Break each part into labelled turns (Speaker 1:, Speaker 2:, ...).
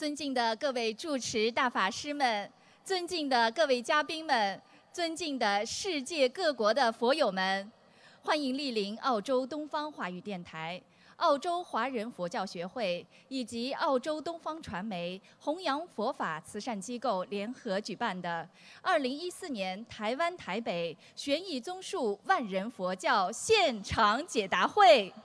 Speaker 1: 尊敬的各位主持大法师们，尊敬的各位嘉宾们，尊敬的世界各国的佛友们，欢迎莅临澳洲东方华语电台、澳洲华人佛教学会以及澳洲东方传媒弘扬佛法慈善机构联合举办的2014年台湾台北悬疑综述万人佛教现场解答会。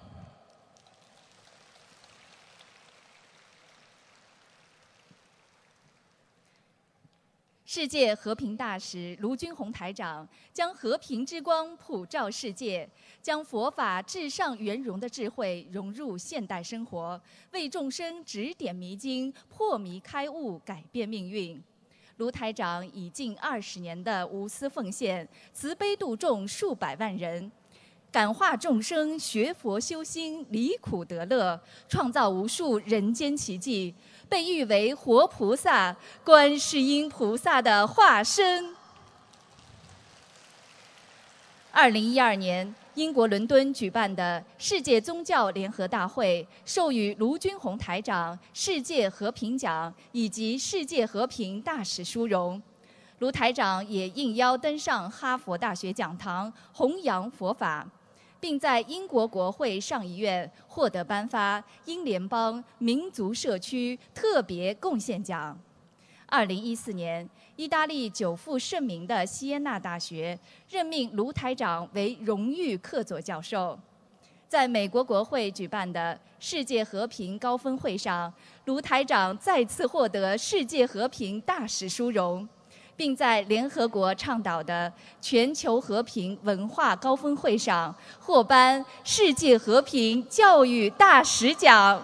Speaker 1: 世界和平大使卢军宏台长将和平之光普照世界，将佛法至上圆融的智慧融入现代生活，为众生指点迷津，破迷开悟，改变命运。卢台长以近20年的无私奉献，慈悲度众数百万人，感化众生学佛修心，离苦得乐，创造无数人间奇迹，被誉为活菩萨、观世音菩萨的化身。2012年，英国伦敦举办的世界宗教联合大会授予卢军宏台长世界和平奖以及世界和平大使殊荣。卢台长也应邀登上哈佛大学讲堂，弘扬佛法，并在英国国会上议院获得颁发英联邦民族社区特别贡献奖。2014年，意大利久负盛名的锡耶纳大学任命卢台长为荣誉客座教授。在美国国会举办的世界和平高峰会上，卢台长再次获得世界和平大使殊荣，并在联合国倡导的全球和平文化高峰会上获颁世界和平教育大使奖。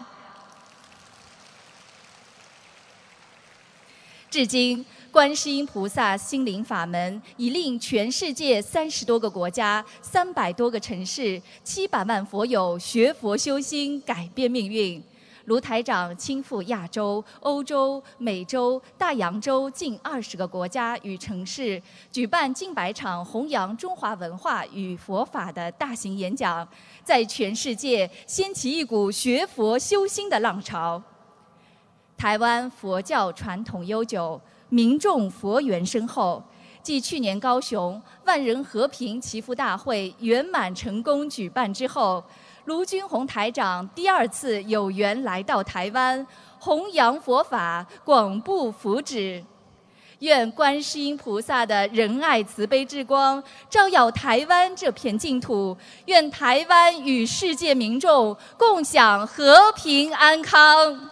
Speaker 1: 至今，观世音菩萨心灵法门已令全世界30多个国家、300多个城市、700万佛友学佛修心，改变命运。卢台长亲赴亚洲、欧洲、美洲、大洋洲近20个国家与城市，举办近100场弘扬中华文化与佛法的大型演讲，在全世界掀起一股学佛修心的浪潮。台湾佛教传统悠久，民众佛缘深厚。继去年高雄万人和平祈福大会圆满成功举办之后，卢军宏台长第2次有缘来到台湾，弘扬佛法，广布福祉。愿观世音菩萨的仁爱慈悲之光照耀台湾这片净土，愿台湾与世界民众共享和平安康。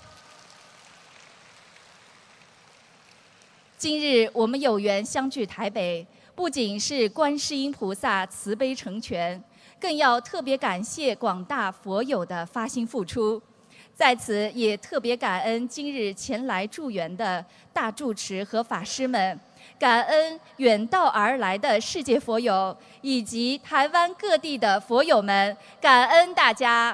Speaker 1: 今日我们有缘相聚台北，不仅是观世音菩萨慈悲成全，更要特别感谢广大佛友的发心付出。在此也特别感恩今日前来助缘的大住持和法师们，感恩远道而来的世界佛友以及台湾各地的佛友们，感恩大家。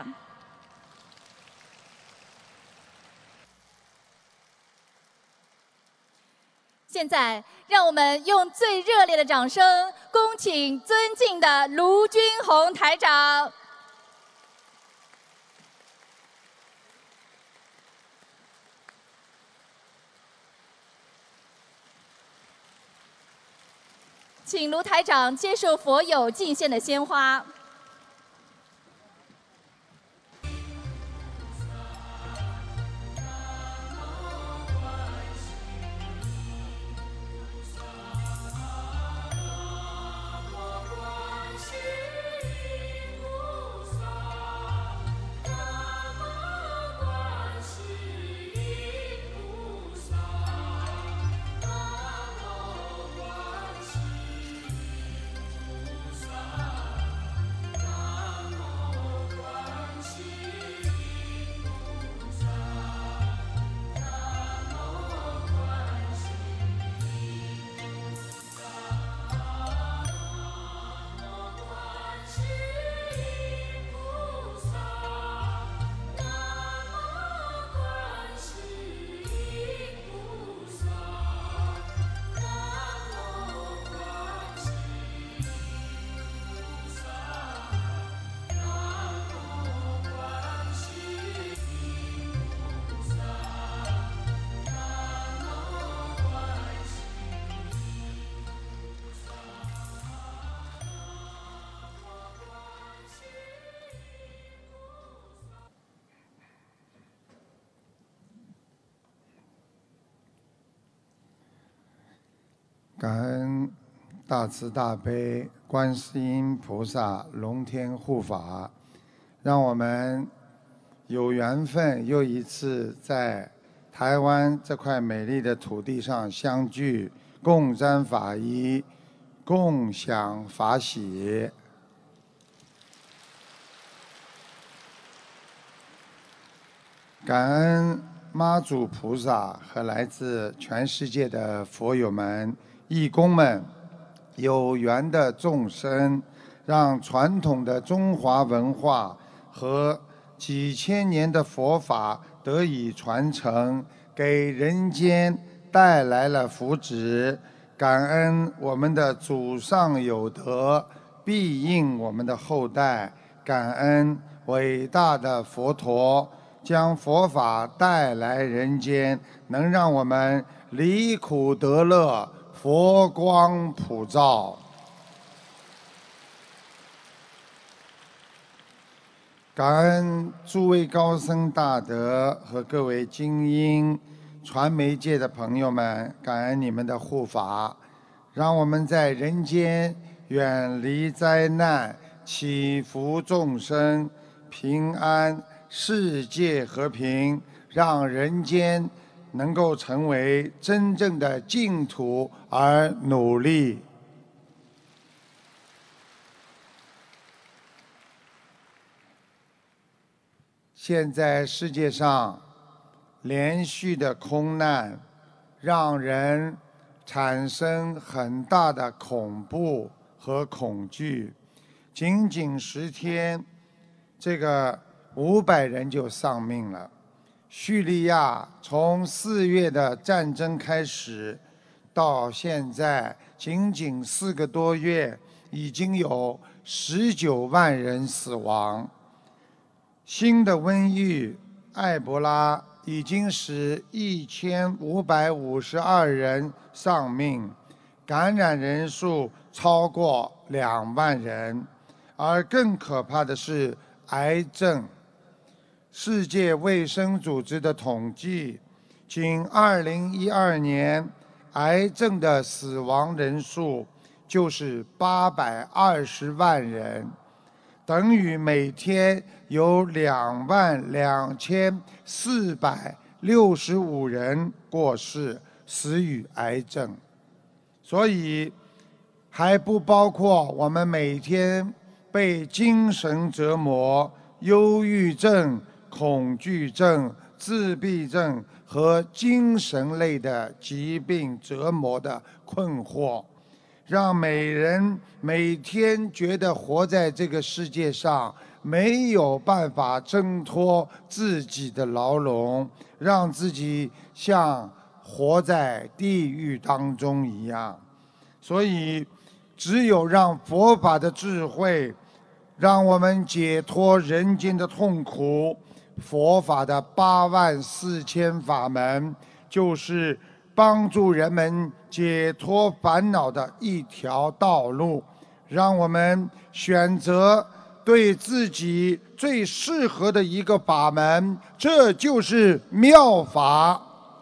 Speaker 1: 现在，让我们用最热烈的掌声，恭请尊敬的卢军宏台长。请卢台长接受佛友敬献的鲜花。
Speaker 2: 感恩大慈大悲观世音菩萨龙天护法，让我们有缘分又一次在台湾这块美丽的土地上相聚，共沾法衣，共享法喜。感恩妈祖菩萨和来自全世界的佛友们、义工们、有缘的众生，让传统的中华文化和几千年的佛法得以传承，给人间带来了福祉。感恩我们的祖上有德，庇应我们的后代。感恩伟大的佛陀，将佛法带来人间，能让我们离苦得乐，佛光普照。感恩诸位高僧大德和各位精英、传媒界的朋友们，感恩你们的护法，让我们在人间远离灾难，祈福众生平安，世界和平，让人间能够成为真正的净土而努力。现在世界上连续的空难，让人产生很大的恐怖和恐惧。仅仅10天，这个500人就丧命了。叙利亚从4月的战争开始，到现在仅仅4个多月，已经有19万人死亡。新的瘟疫埃博拉已经使1552人丧命，感染人数超过2万人。而更可怕的是癌症。世界卫生组织的统计，仅2012年癌症的死亡人数就是820万人，等于每天有22465人过世，死于癌症。所以还不包括我们每天被精神折磨、忧郁症、恐惧症、自闭症和精神类的疾病折磨的困惑，让每人每天觉得活在这个世界上没有办法挣脱自己的牢笼，让自己像活在地狱当中一样。所以只有让佛法的智慧让我们解脱人间的痛苦，佛法的84000法门就是帮助人们解脱烦恼的一条道路，让我们选择对自己最适合的一个法门，这就是妙法。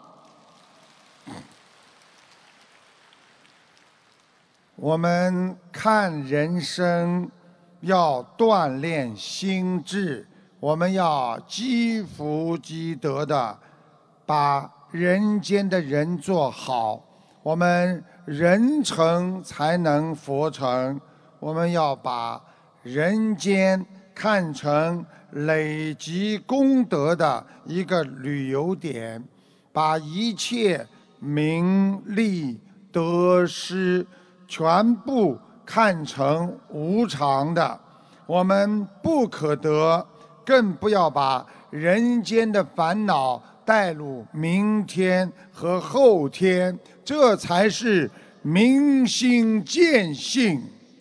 Speaker 2: 我们看人生要锻炼心智，我们要积福积德的把人间的人做好，我们人成才能佛成。我们要把人间看成累积功德的一个旅游点，把一切名利得失全部看成无常的，我们不可得，更不要把人间的烦恼带入明天和后天，这才是明心见性。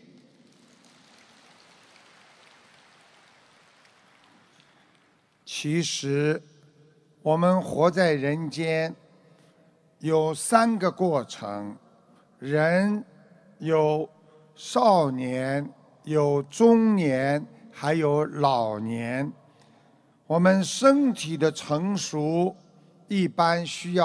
Speaker 2: 其实我们活在人间有3个过程，人有少年，有中年，还有老年。我们身体的成熟一般需要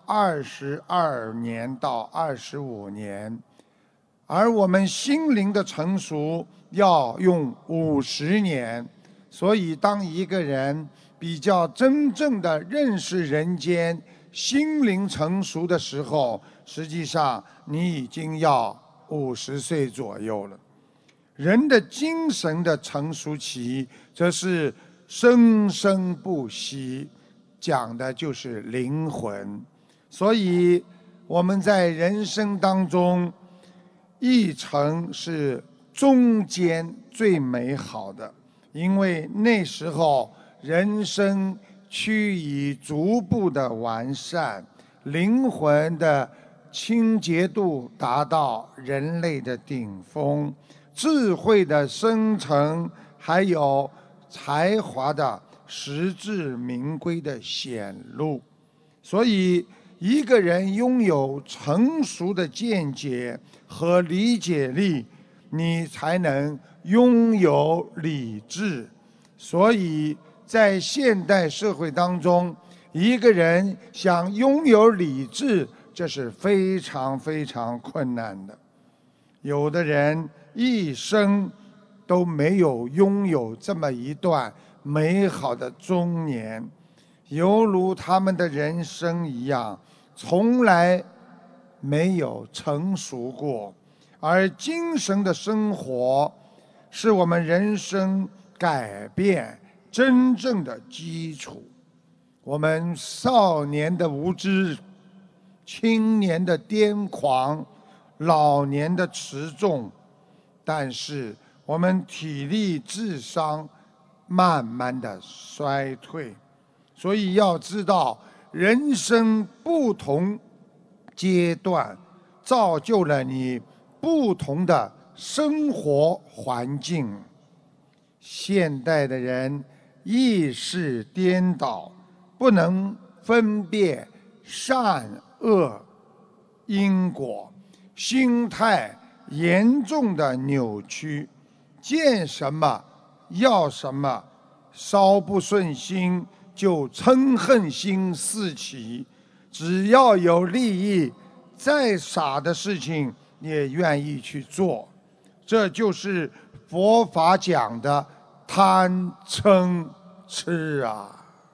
Speaker 2: 22年到25年，而我们心灵的成熟要用50年。所以当一个人比较真正的认识人间，心灵成熟的时候，实际上你已经要50岁左右了。人的精神的成熟期则是生生不息，讲的就是灵魂。所以我们在人生当中，一程是中间最美好的，因为那时候人生趋于逐步的完善，灵魂的清洁度达到人类的顶峰，智慧的生成，还有才华的实至名归的显露。所以一个人拥有成熟的见解和理解力，你才能拥有理智。所以在现代社会当中，一个人想拥有理智，这是非常非常困难的。有的人一生都没有拥有这么一段美好的中年，犹如他们的人生一样，从来没有成熟过。而精神的生活是我们人生改变真正的基础。我们少年的无知，青年的癫狂，老年的持重，但是我们体力智商慢慢的衰退。所以要知道，人生不同阶段造就了你不同的生活环境。现代的人意识颠倒，不能分辨善恶因果，心态严重的扭曲，见什么要什么，稍不顺心就嗔恨心四起，只要有利益，再傻的事情也愿意去做。这就是佛法讲的贪嗔痴啊！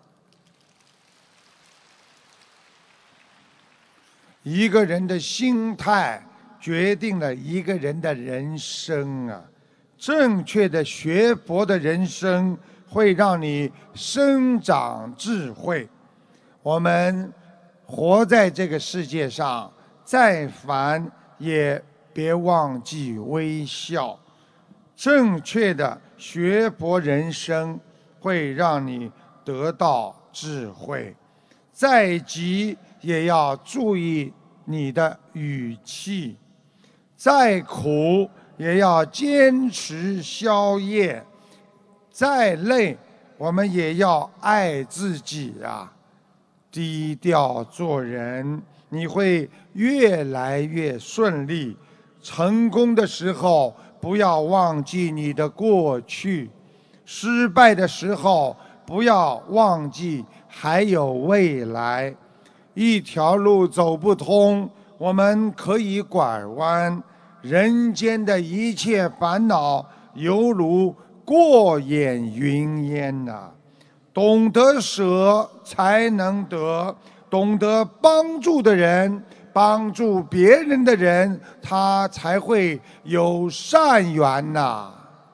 Speaker 2: 一个人的心态决定了一个人的人生啊！正确的学佛的人生会让你生长智慧。我们活在这个世界上，再烦也别忘记微笑。正确的学佛人生会让你得到智慧。再急也要注意你的语气，再苦也要坚持消业，再累我们也要爱自己啊！低调做人，你会越来越顺利。成功的时候不要忘记你的过去，失败的时候不要忘记还有未来。一条路走不通，我们可以拐弯。人间的一切烦恼犹如过眼云烟呐，懂得舍才能得，懂得帮助的人，帮助别人的人，他才会有善缘呐。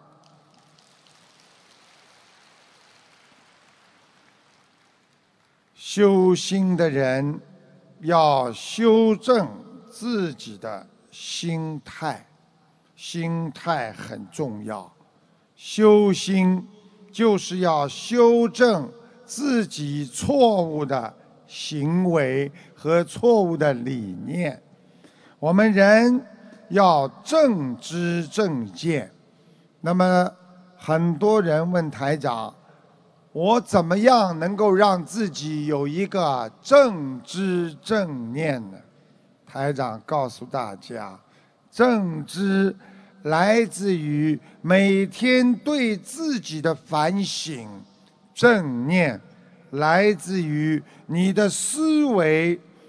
Speaker 2: 修心的人要修正自己的心态，心态很重要。修心就是要修正自己错误的行为和错误的理念。我们人要正知正见。那么很多人问台长，我怎么样能够让自己有一个正知正念呢？台长告诉大家，正知来自于每天对自己的反省，正念来自于你的思维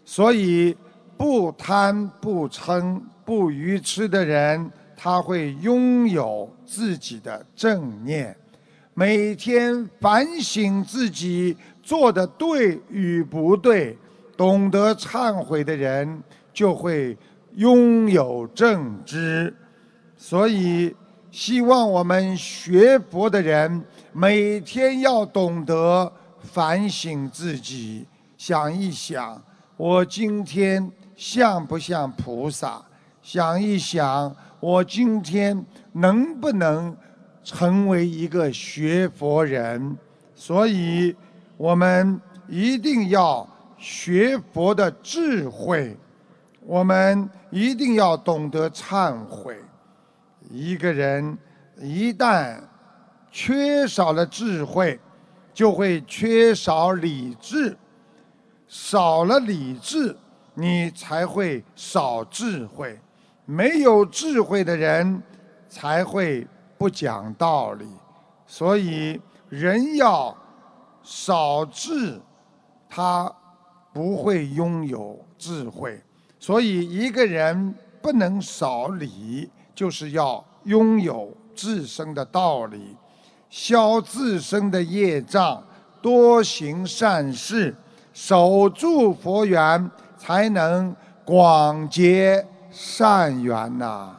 Speaker 2: 所以不贪不嗔不愚痴的人，他会拥有自己的正念，每天反省自己做的对与不对，懂得忏悔的人就会拥有正知。所以希望我们学佛的人每天要懂得反省自己，想一想我今天像不像菩萨，想一想我今天能不能成为一个学佛人。所以我们一定要学佛的智慧，我们一定要懂得忏悔。一个人一旦缺少了智慧，就会缺少理智，少了理智，你才会少智慧。没有智慧的人才会不讲道理。所以人要少智，他不会拥有智慧。所以一个人不能少理，就是要拥有自身的道理，消自身的业障，多行善事，守住佛缘，才能广结善缘呐。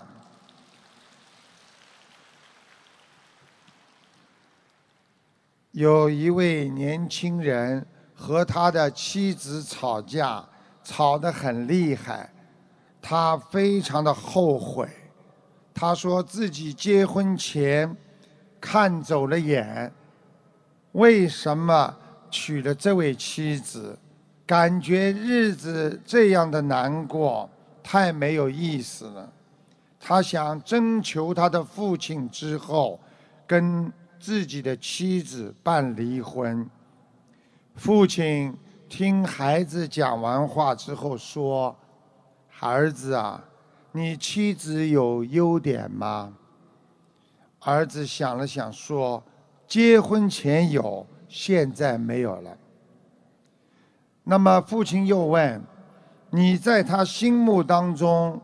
Speaker 2: 有一位年轻人和他的妻子吵架，吵得很厉害，他非常的后悔。他说自己结婚前看走了眼，为什么娶了这位妻子？感觉日子这样的难过，太没有意思了。他想征求他的父亲之后，跟自己的妻子办离婚。父亲听孩子讲完话之后说：“儿子啊，你妻子有优点吗？”儿子想了想说：“结婚前有，现在没有了。”那么父亲又问：“你在他心目当中，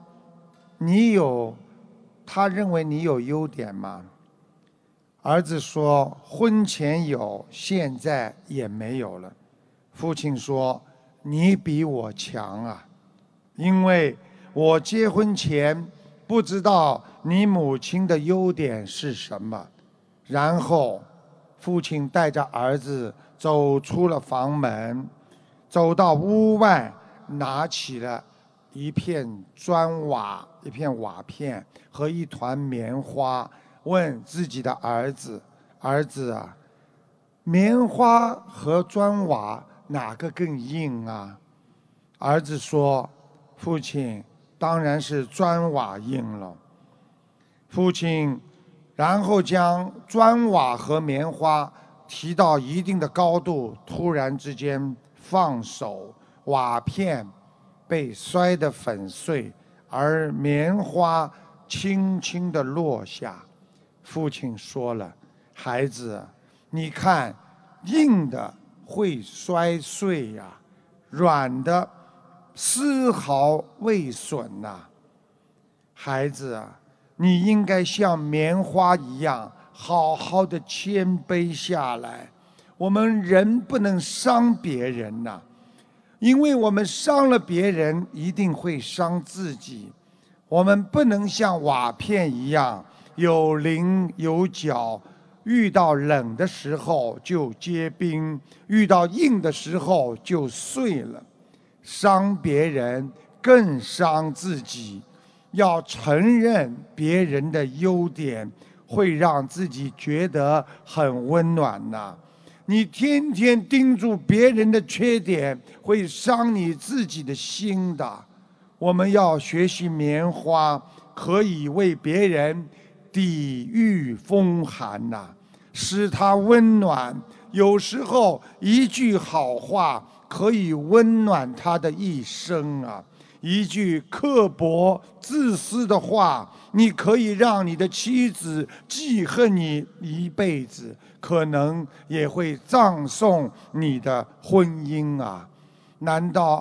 Speaker 2: 他认为你有优点吗？”儿子说：“婚前有，现在也没有了。”父亲说：“你比我强啊，因为我结婚前不知道你母亲的优点是什么。”然后父亲带着儿子走出了房门，走到屋外，拿起了一片砖瓦、一片瓦片和一团棉花，问自己的儿子：“儿子啊，棉花和砖瓦哪个更硬啊？”儿子说：“父亲，当然是砖瓦硬了。”父亲然后将砖瓦和棉花提到一定的高度，突然之间放手，瓦片被摔得粉碎，而棉花轻轻地落下。父亲说了：“孩子，你看，硬的会摔碎呀，软的丝毫未损呐。孩子啊，你应该像棉花一样，好好的谦卑下来。我们人不能伤别人呐，因为我们伤了别人，一定会伤自己。我们不能像瓦片一样有棱有角，遇到冷的时候就结冰，遇到硬的时候就碎了。伤别人更伤自己。要承认别人的优点，会让自己觉得很温暖呐。你天天盯住别人的缺点，会伤你自己的心的。我们要学习棉花，可以为别人抵御风寒呐，使他温暖。有时候一句好话可以温暖他的一生啊。一句刻薄自私的话，你可以让你的妻子记恨你一辈子，可能也会葬送你的婚姻啊。难道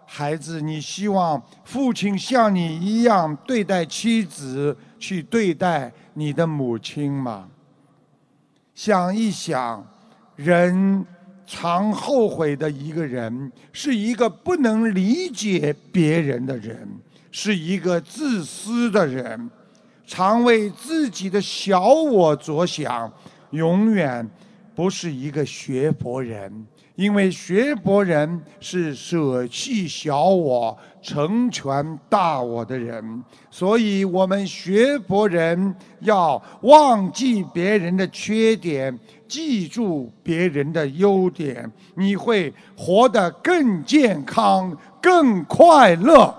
Speaker 2: 孩子，你希望父亲像你一样对待妻子，去对待你的母亲吗？想一想，人常后悔的一个人，是一个不能理解别人的人，是一个自私的人，常为自己的小我着想，永远不是一个学佛人。因为学佛人是舍弃小我，成全大我的人，所以我们学佛人要忘记别人的缺点，记住别人的优点，你会活得更健康、更快乐。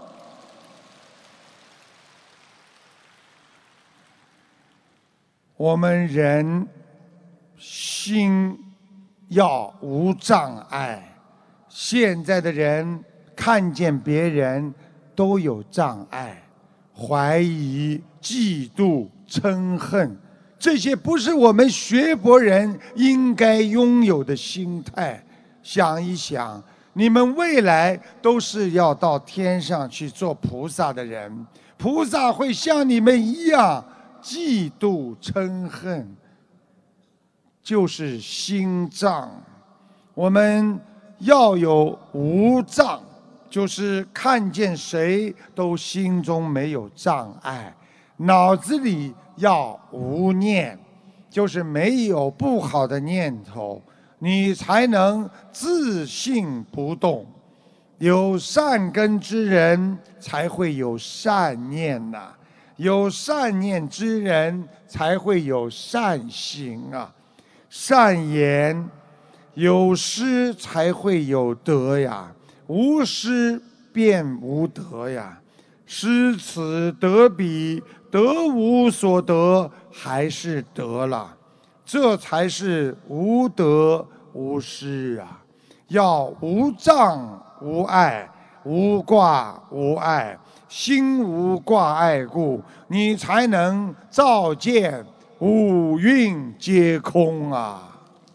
Speaker 2: 我们人心要无障碍，现在的人看见别人都有障碍，怀疑、嫉妒、嗔恨，这些不是我们学佛人应该拥有的心态。想一想，你们未来都是要到天上去做菩萨的人，菩萨会像你们一样嫉妒、嗔恨，就是心障。我们要有无障，就是看见谁都心中没有障碍，脑子里要无念，就是没有不好的念头，你才能自信不动。有善根之人才会有善念呐，有善念之人才会有善行啊。善言有失才会有得呀，无失便无得呀。失此得彼，得无所得，还是得了，这才是无得无失啊！要无障无碍，无挂无碍，心无挂碍故，你才能照见五蕴皆空啊！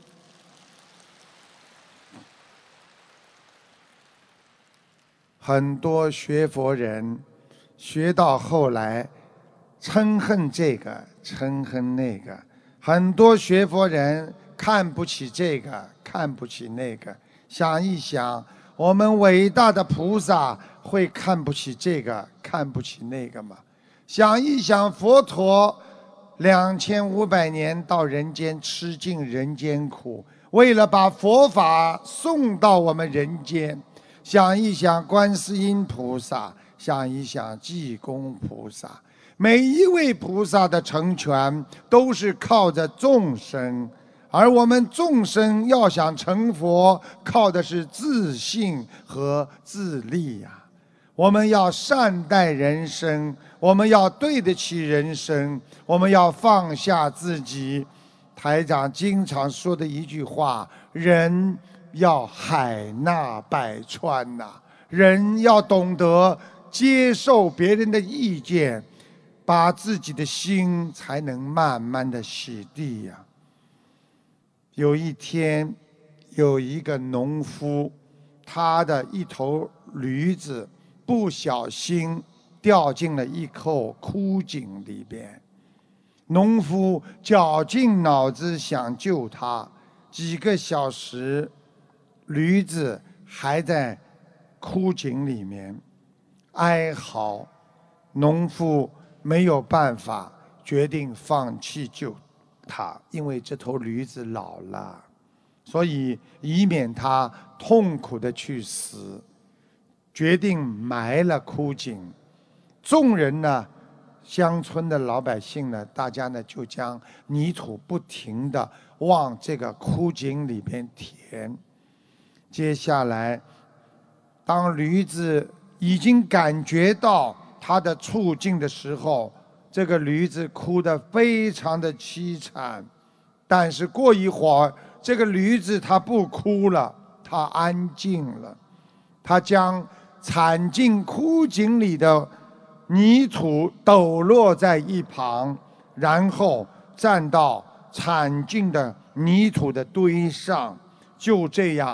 Speaker 2: 很多学佛人学到后来嗔恨这个嗔恨那个，很多学佛人看不起这个看不起那个。想一想，我们伟大的菩萨会看不起这个看不起那个吗？想一想，佛陀2500年到人间吃尽人间苦，为了把佛法送到我们人间。想一想观世音菩萨，想一想济公菩萨，每一位菩萨的成全都是靠着众生，而我们众生要想成佛，靠的是自信和自立呀。我们要善待人生，我们要对得起人生，我们要放下自己。台长经常说的一句话，人要海纳百川呐，人要懂得接受别人的意见，把自己的心才能慢慢的洗涤呀。有一天，有一个农夫，他的一头驴子不小心掉进了一口枯井里边，农夫绞尽脑汁想救它，几个小时，驴子还在枯井里面哀嚎，农夫没有办法，决定放弃救它，因为这头驴子老了，所以以免它痛苦的去死，决定埋了枯井。众人呢，乡村的老百姓呢，大家呢就将泥土不停地往这个枯井里边填。接下来，当驴子已经感觉到它的处境的时候，这个驴子哭得非常的凄惨。但是过一会儿，这个驴子它不哭了，它安静了。它将铲进枯井里的泥土抖落在一旁，然后站到铲进的泥土的堆上，就这样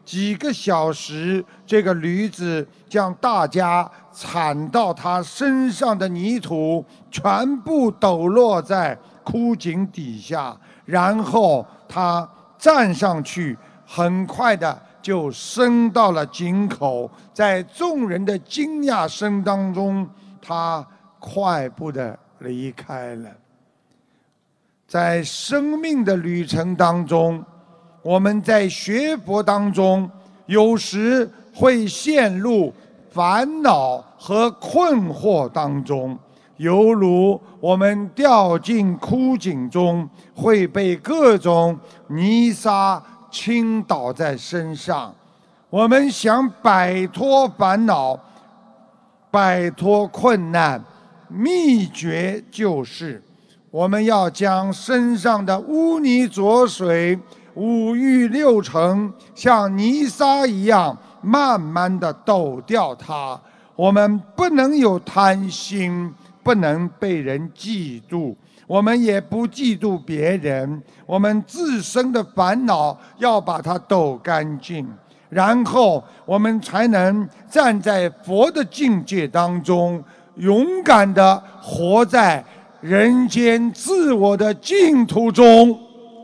Speaker 2: 几个小时，这个驴子将大家铲到他身上的泥土全部抖落在枯井底下，然后他站上去，很快的就升到了井口，在众人的惊讶声当中，他快步的离开了。在生命的旅程当中，我们在学佛当中，有时会陷入烦恼和困惑当中，犹如我们掉进枯井中，会被各种泥沙倾倒在身上。我们想摆脱烦恼，摆脱困难，秘诀就是我们要将身上的污泥浊水、五欲六尘像泥沙一样慢慢地抖掉它。我们不能有贪心，不能被人嫉妒，我们也不嫉妒别人。我们自身的烦恼要把它抖干净，然后我们才能站在佛的境界当中，勇敢地活在人间自我的净土中。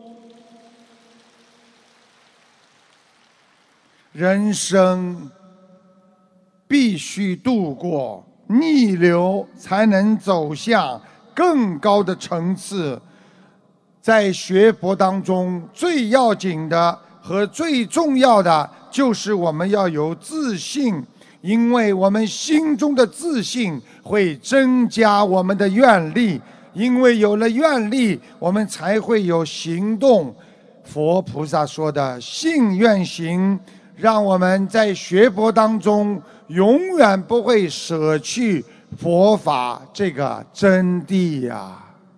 Speaker 2: 人生必须度过逆流，才能走向更高的层次。在学佛当中，最要紧的和最重要的就是我们要有自信，因为我们心中的自信会增加我们的愿力，因为有了愿力，我们才会有行动。佛菩萨说的信愿行，让我们在学佛当中永远不会舍去佛法这个真谛呀。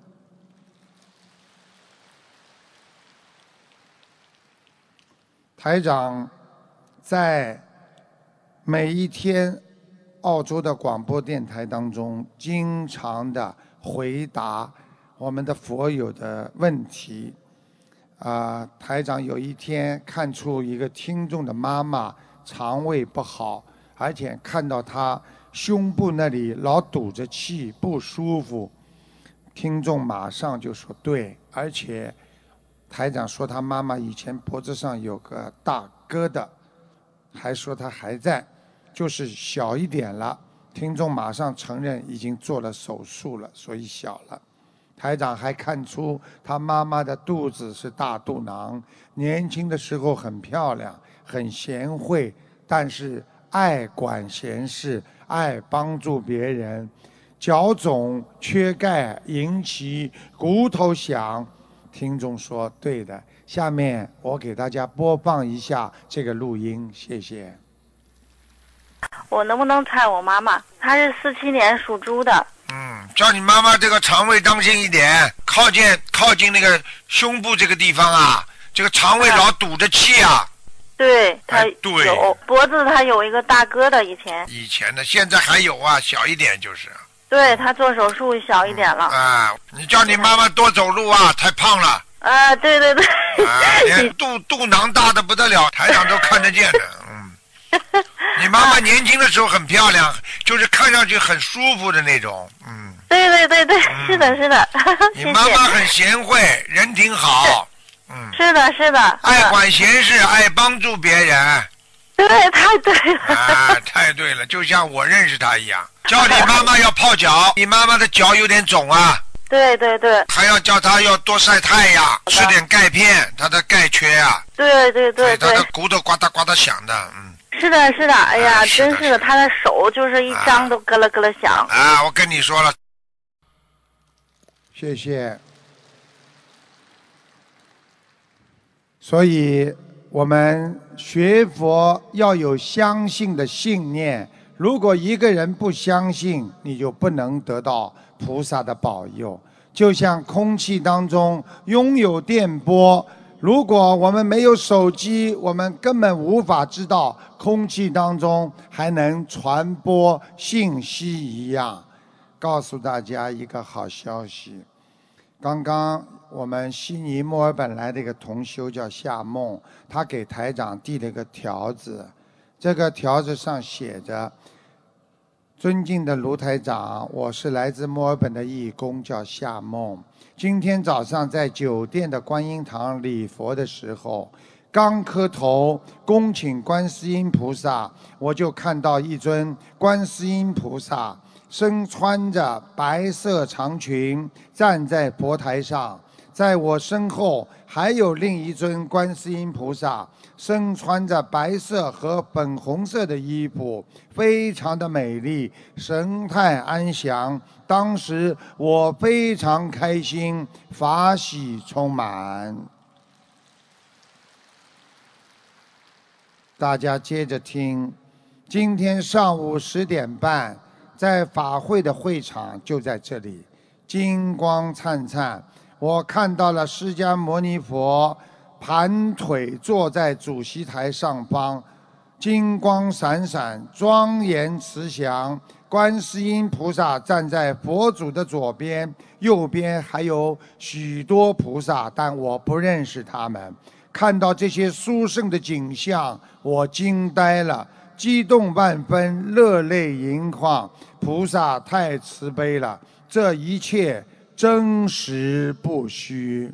Speaker 2: 台长在每一天澳洲的广播电台当中，经常的回答我们的佛友的问题。台长有一天看出一个听众的妈妈肠胃不好，而且看到她胸部那里老堵着气，不舒服。听众马上就说对，而且台长说他妈妈以前脖子上有个大疙瘩，还说他还在，就是小一点了。听众马上承认已经做了手术了，所以小了。台长还看出他妈妈的肚子是大肚囊，年轻的时候很漂亮，很贤惠，但是爱管闲事，爱帮助别人。脚肿缺钙引起骨头响。听众说对的，下面我给大家播放一下这个录音，谢谢。
Speaker 3: 我能不能猜我妈妈？她是47年属猪的。
Speaker 4: 叫你妈妈这个肠胃当心一点，靠近那个胸部这个地方啊，这个肠胃老堵着气啊。
Speaker 3: 对，她
Speaker 4: 对
Speaker 3: 有脖子，她有一个大疙瘩，以前
Speaker 4: 的，现在还有啊，小一点就是。
Speaker 3: 对，她做手术小一点了。
Speaker 4: 你叫你妈妈多走路啊，太胖了。
Speaker 3: 对对对。
Speaker 4: 连肚囊大的不得了，台长都看得见的。你妈妈年轻的时候很漂亮，就是看上去很舒服的那种。
Speaker 3: 对对对对，是的是的。
Speaker 4: 你妈妈很贤惠，人挺好。
Speaker 3: 是的是的。
Speaker 4: 爱管闲事，爱帮助别人。
Speaker 3: 对，太对了。
Speaker 4: 太对了，就像我认识她一样。叫你妈妈要泡脚，你妈妈的脚有点肿啊。
Speaker 3: 对对对。
Speaker 4: 还要叫她要多晒太阳，吃点钙片，她的钙缺啊。
Speaker 3: 对对对对。
Speaker 4: 她的骨头呱嗒呱嗒响的。
Speaker 3: 是的是的，哎呀，真是的，她的手就是一张都咯啦咯啦响。
Speaker 4: 我跟你说了。
Speaker 2: 谢谢。所以我们学佛要有相信的信念，如果一个人不相信，你就不能得到菩萨的保佑。就像空气当中拥有电波，如果我们没有手机，我们根本无法知道空气当中还能传播信息一样。告诉大家一个好消息，刚刚我们悉尼墨尔本来的一个同修叫夏梦，他给台长递了个条子，这个条子上写着：尊敬的卢台长，我是来自墨尔本的义工，叫夏梦。今天早上在酒店的观音堂礼佛的时候，刚磕头恭请观世音菩萨，我就看到一尊观世音菩萨身穿着白色长裙站在佛台上，在我身后还有另一尊观世音菩萨，身穿着白色和粉红色的衣服，非常的美丽，神态安详。当时我非常开心，法喜充满。大家接着听，今天上午10点半，在法会的会场就在这里，金光灿灿。我看到了释迦牟尼佛盘腿坐在主席台上方，金光闪闪，庄严慈祥。观世音菩萨站在佛祖的左边，右边还有许多菩萨，但我不认识他们。看到这些殊胜的景象，我惊呆了，激动万分，热泪盈眶。菩萨太慈悲了，这一切真实不虚。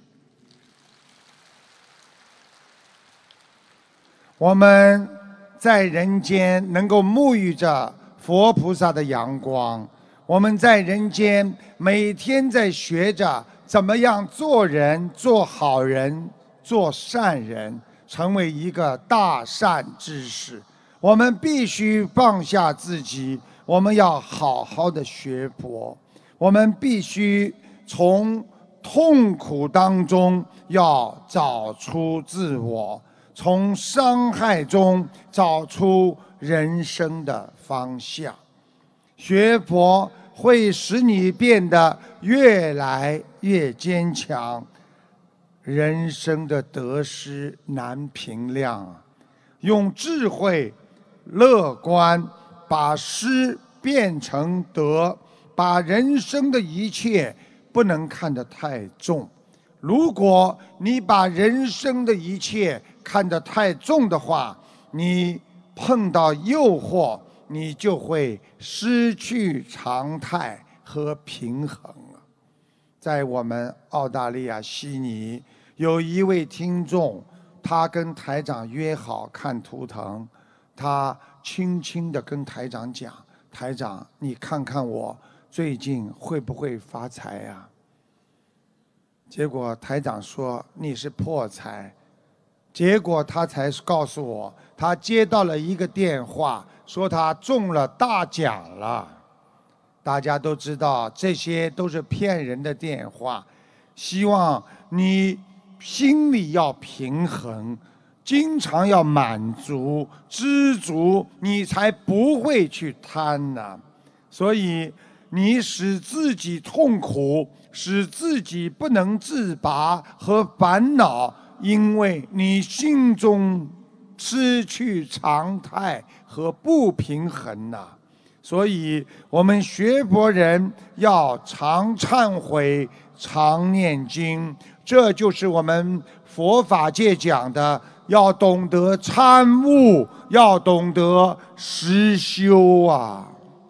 Speaker 2: 我们在人间能够沐浴着佛菩萨的阳光，我们在人间每天在学着怎么样做人，做好人，做善人，成为一个大善之士。我们必须放下自己，我们要好好的学佛，我们必须从痛苦当中要找出自我，从伤害中找出人生的方向。学佛会使你变得越来越坚强，人生的得失难评量，用智慧乐观把失变成得，把人生的一切不能看得太重。如果你把人生的一切看得太重的话，你碰到诱惑，你就会失去常态和平衡。在我们澳大利亚悉尼，有一位听众，他跟台长约好看图腾，他轻轻地跟台长讲：台长，你看看我最近会不会发财呀？结果台长说你是破财。结果他才告诉我，他接到了一个电话，说他中了大奖了。大家都知道这些都是骗人的电话，希望你心里要平衡，经常要满足知足，你才不会去贪呢。所以你使自己痛苦，使自己不能自拔和烦恼，因为你心中失去常态和不平衡呐。所以我们学佛人要常忏悔，常念经，这就是我们佛法界讲的，要懂得参悟，要懂得实修啊。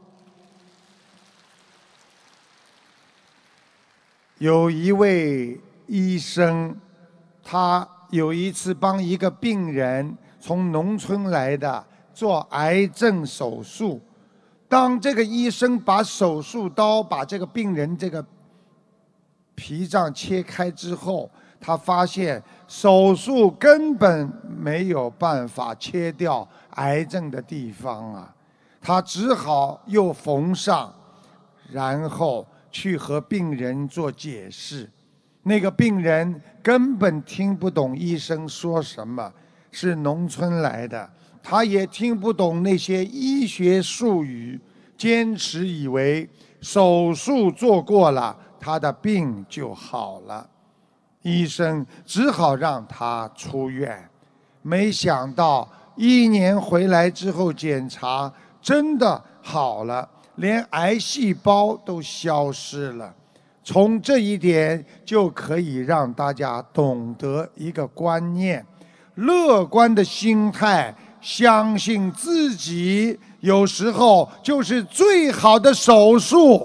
Speaker 2: 有一位医生，他有一次帮一个病人从农村来的做癌症手术，当这个医生把手术刀把这个病人这个脾脏切开之后，他发现手术根本没有办法切掉癌症的地方啊，他只好又缝上，然后去和病人做解释。那个病人根本听不懂医生说什么，是农村来的，他也听不懂那些医学术语，坚持以为手术做过了，他的病就好了。医生只好让他出院，没想到1年回来之后检查，真的好了，连癌细胞都消失了。 从这一点就可以让大家懂得一个观念：乐观的心态，相信自己，有时候就是最好的手术。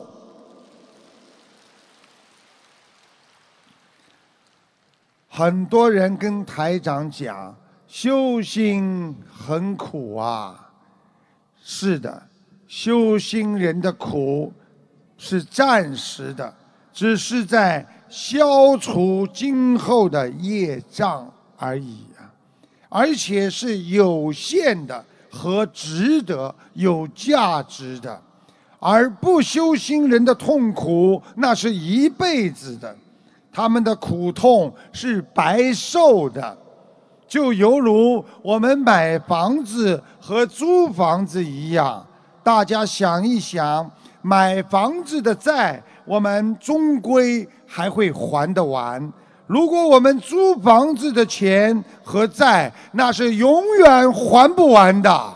Speaker 2: 很多人跟台长讲，修心很苦啊。是的，修心人的苦是暂时的，只是在消除今后的业障而已啊，而且是有限的和值得、有价值的。而不修心人的痛苦，那是一辈子的。他们的苦痛是白受的，就犹如我们买房子和租房子一样。大家想一想，买房子的债，我们终归还会还得完。如果我们租房子的钱和债，那是永远还不完的。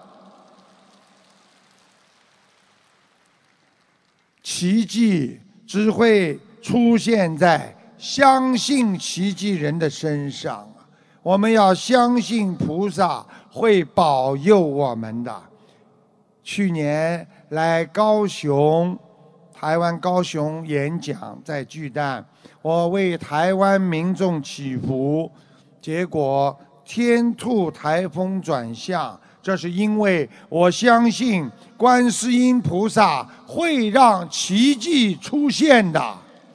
Speaker 2: 奇迹只会出现在相信奇迹人的身上，我们要相信菩萨会保佑我们的。去年来高雄，台湾高雄演讲，在巨蛋，我为台湾民众祈福，结果天兔台风转向，这是因为我相信观世音菩萨会让奇迹出现的。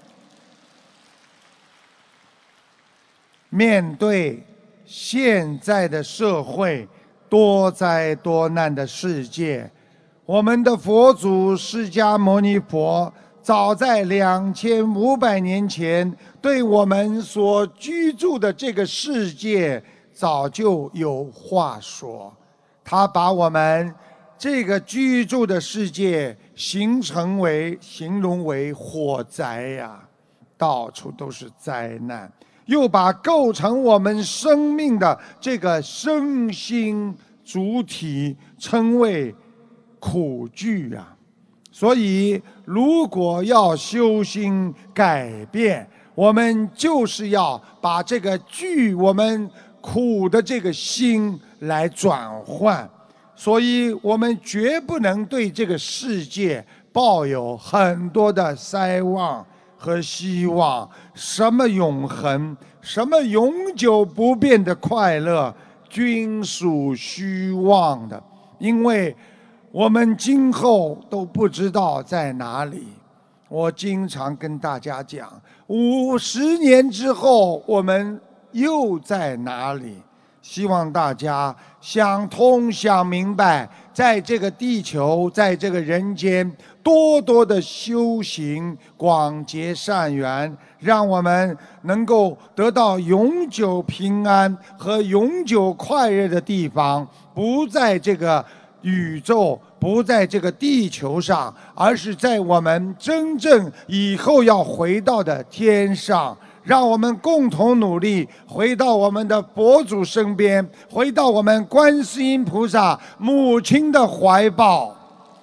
Speaker 2: 面对现在的社会多灾多难的世界，我们的佛祖释迦牟尼佛早在2500年前对我们所居住的这个世界早就有话说。他把我们这个居住的世界形容为火灾呀，到处都是灾难，又把构成我们生命的这个身心主体称为苦剧啊。所以如果要修心改变，我们就是要把这个剧，我们苦的这个心来转换。所以我们绝不能对这个世界抱有很多的奢望和希望，什么永恒，什么永久不变的快乐，均属虚妄的。因为我们今后都不知道在哪里。我经常跟大家讲，50年之后我们又在哪里？希望大家想通想明白，在这个地球，在这个人间，多多的修行，广结善缘，让我们能够得到永久平安和永久快乐的地方，不在这个宇宙，不在这个地球上，而是在我们真正以后要回到的天上。让我们共同努力，回到我们的佛祖身边，回到我们观世音菩萨母亲的怀抱。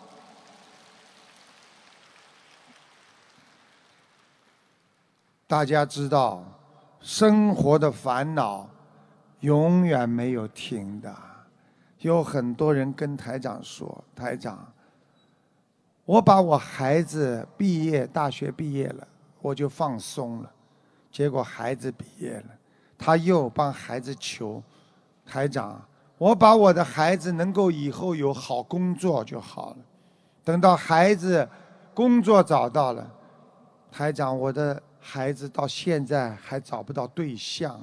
Speaker 2: 大家知道，生活的烦恼永远没有停的。有很多人跟台长说，台长，我把我孩子大学毕业了，我就放松了。结果孩子毕业了，他又帮孩子求，台长，我把我的孩子能够以后有好工作就好了。等到孩子工作找到了，台长，我的孩子到现在还找不到对象。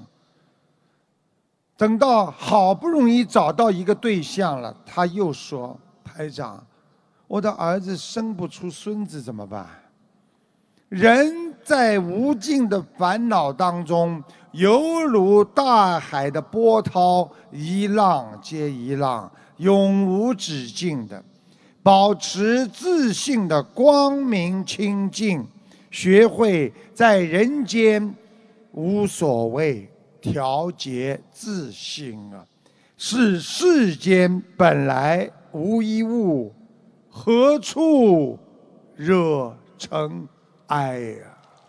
Speaker 2: 等到好不容易找到一个对象了，他又说，台长，我的儿子生不出孙子怎么办？人在无尽的烦恼当中，犹如大海的波涛，一浪接一浪，永无止境的。保持自信的光明清净，学会在人间无所谓，调节自心啊！是世间本来无一物，何处惹尘哀呀！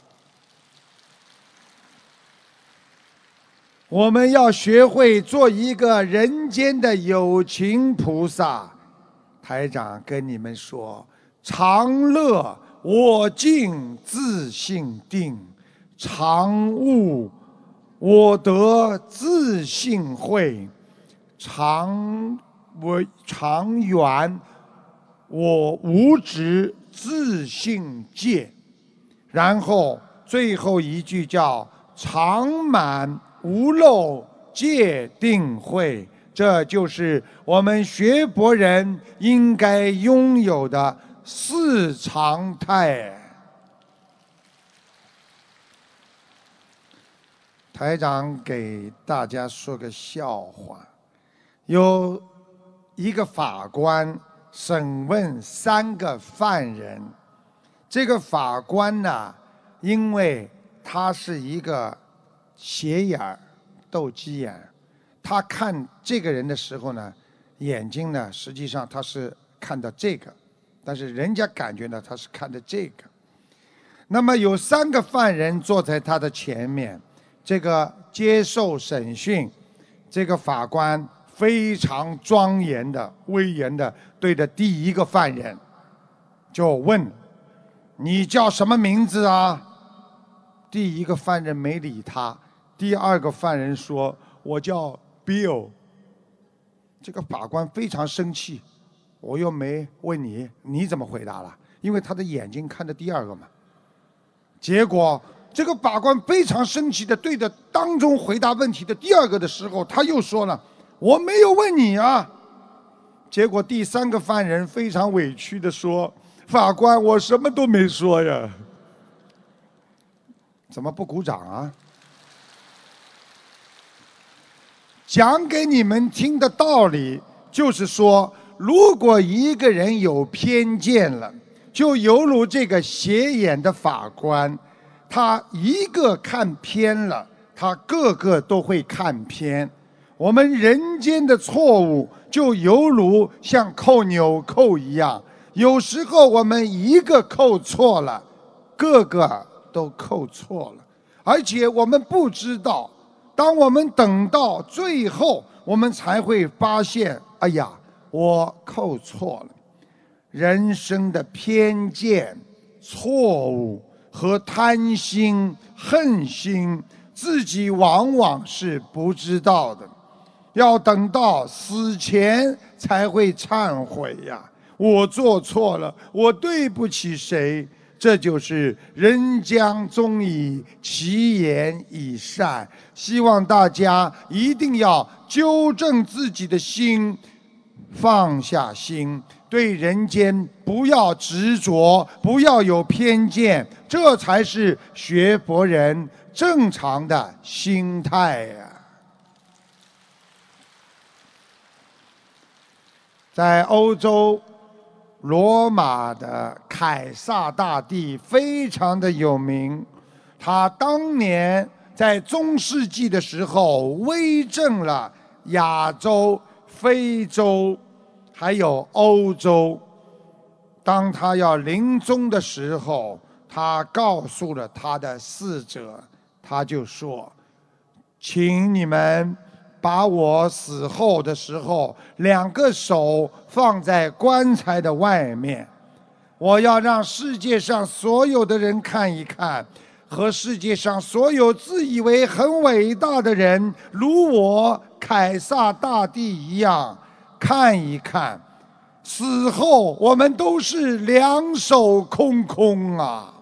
Speaker 2: 我们要学会做一个人间的有情菩萨。台长跟你们说：常乐我净自性定，常悟我得自性慧，常圆我无执自性界。然后最后一句叫常满无漏戒定慧，这就是我们学佛人应该拥有的四常态。台长给大家说个笑话，有一个法官审问3个犯人，这个法官呢，因为他是一个斜眼儿、斗鸡眼，他看这个人的时候呢，眼睛呢，实际上他是看到这个，但是人家感觉呢，他是看的这个。那么有3个犯人坐在他的前面，这个接受审讯，这个法官非常庄严的、威严的对着第一个犯人就问：“你叫什么名字啊？”第一个犯人没理他，第2个犯人说：“我叫 Bill。”这个法官非常生气，我又没问你，你怎么回答了？因为他的眼睛看着第2个嘛。结果这个法官非常生气的对着当中回答问题的第2个的时候，他又说了：“我没有问你啊。”结果第3个犯人非常委屈的说：“法官，我什么都没说呀。”怎么不鼓掌啊？讲给你们听的道理就是说，如果一个人有偏见了，就犹如这个斜眼的法官，他一个看偏了，他个个都会看偏。我们人间的错误就犹如像扣纽扣一样，有时候我们一个扣错了，个个都扣错了，而且我们不知道，当我们等到最后，我们才会发现，哎呀，我扣错了。人生的偏见、错误和贪心、恨心，自己往往是不知道的，要等到死前才会忏悔呀。我做错了，我对不起谁？这就是人将终以其言以善。希望大家一定要纠正自己的心，放下心，对人间不要执着，不要有偏见，这才是学佛人正常的心态呀。在欧洲罗马的凯撒大帝非常的有名，他当年在中世纪的时候威震了亚洲、非洲还有欧洲。当他要临终的时候，他告诉了他的侍者，他就说：“请你们把我死后的时候2个手放在棺材的外面，我要让世界上所有的人看一看，和世界上所有自以为很伟大的人，如我凯撒大帝一样，看一看，死后我们都是2手空空啊。”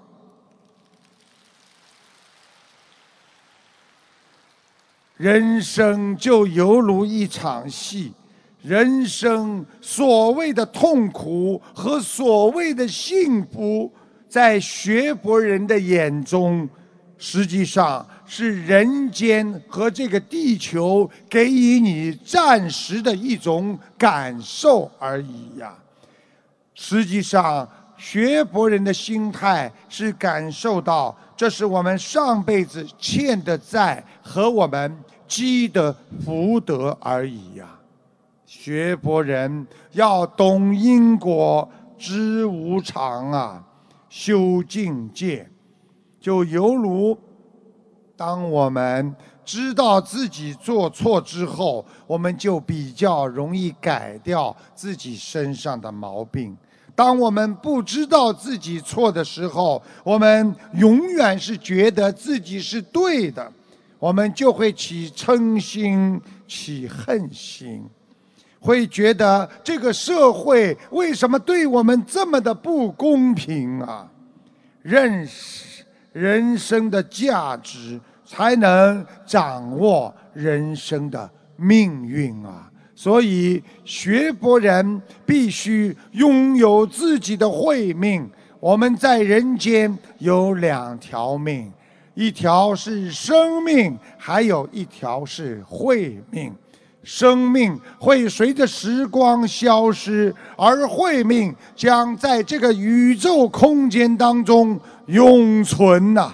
Speaker 2: 人生就犹如一场戏，人生所谓的痛苦和所谓的幸福，在学佛人的眼中，实际上是人间和这个地球给予你暂时的一种感受而已呀。实际上，学佛人的心态是感受到，这是我们上辈子欠的债和我们积的福德而已呀。学佛人要懂因果，知无常啊。 修境界。就犹如当我们知道自己做错之后，我们就比较容易改掉自己身上的毛病。当我们不知道自己错的时候，我们永远是觉得自己是对的，我们就会起嗔心、起恨心，会觉得这个社会为什么对我们这么的不公平啊？认识人生的价值，才能掌握人生的命运啊！所以学佛人必须拥有自己的慧命。我们在人间有2条命，一条是生命，还有一条是慧命。生命会随着时光消失，而慧命将在这个宇宙空间当中永存呐。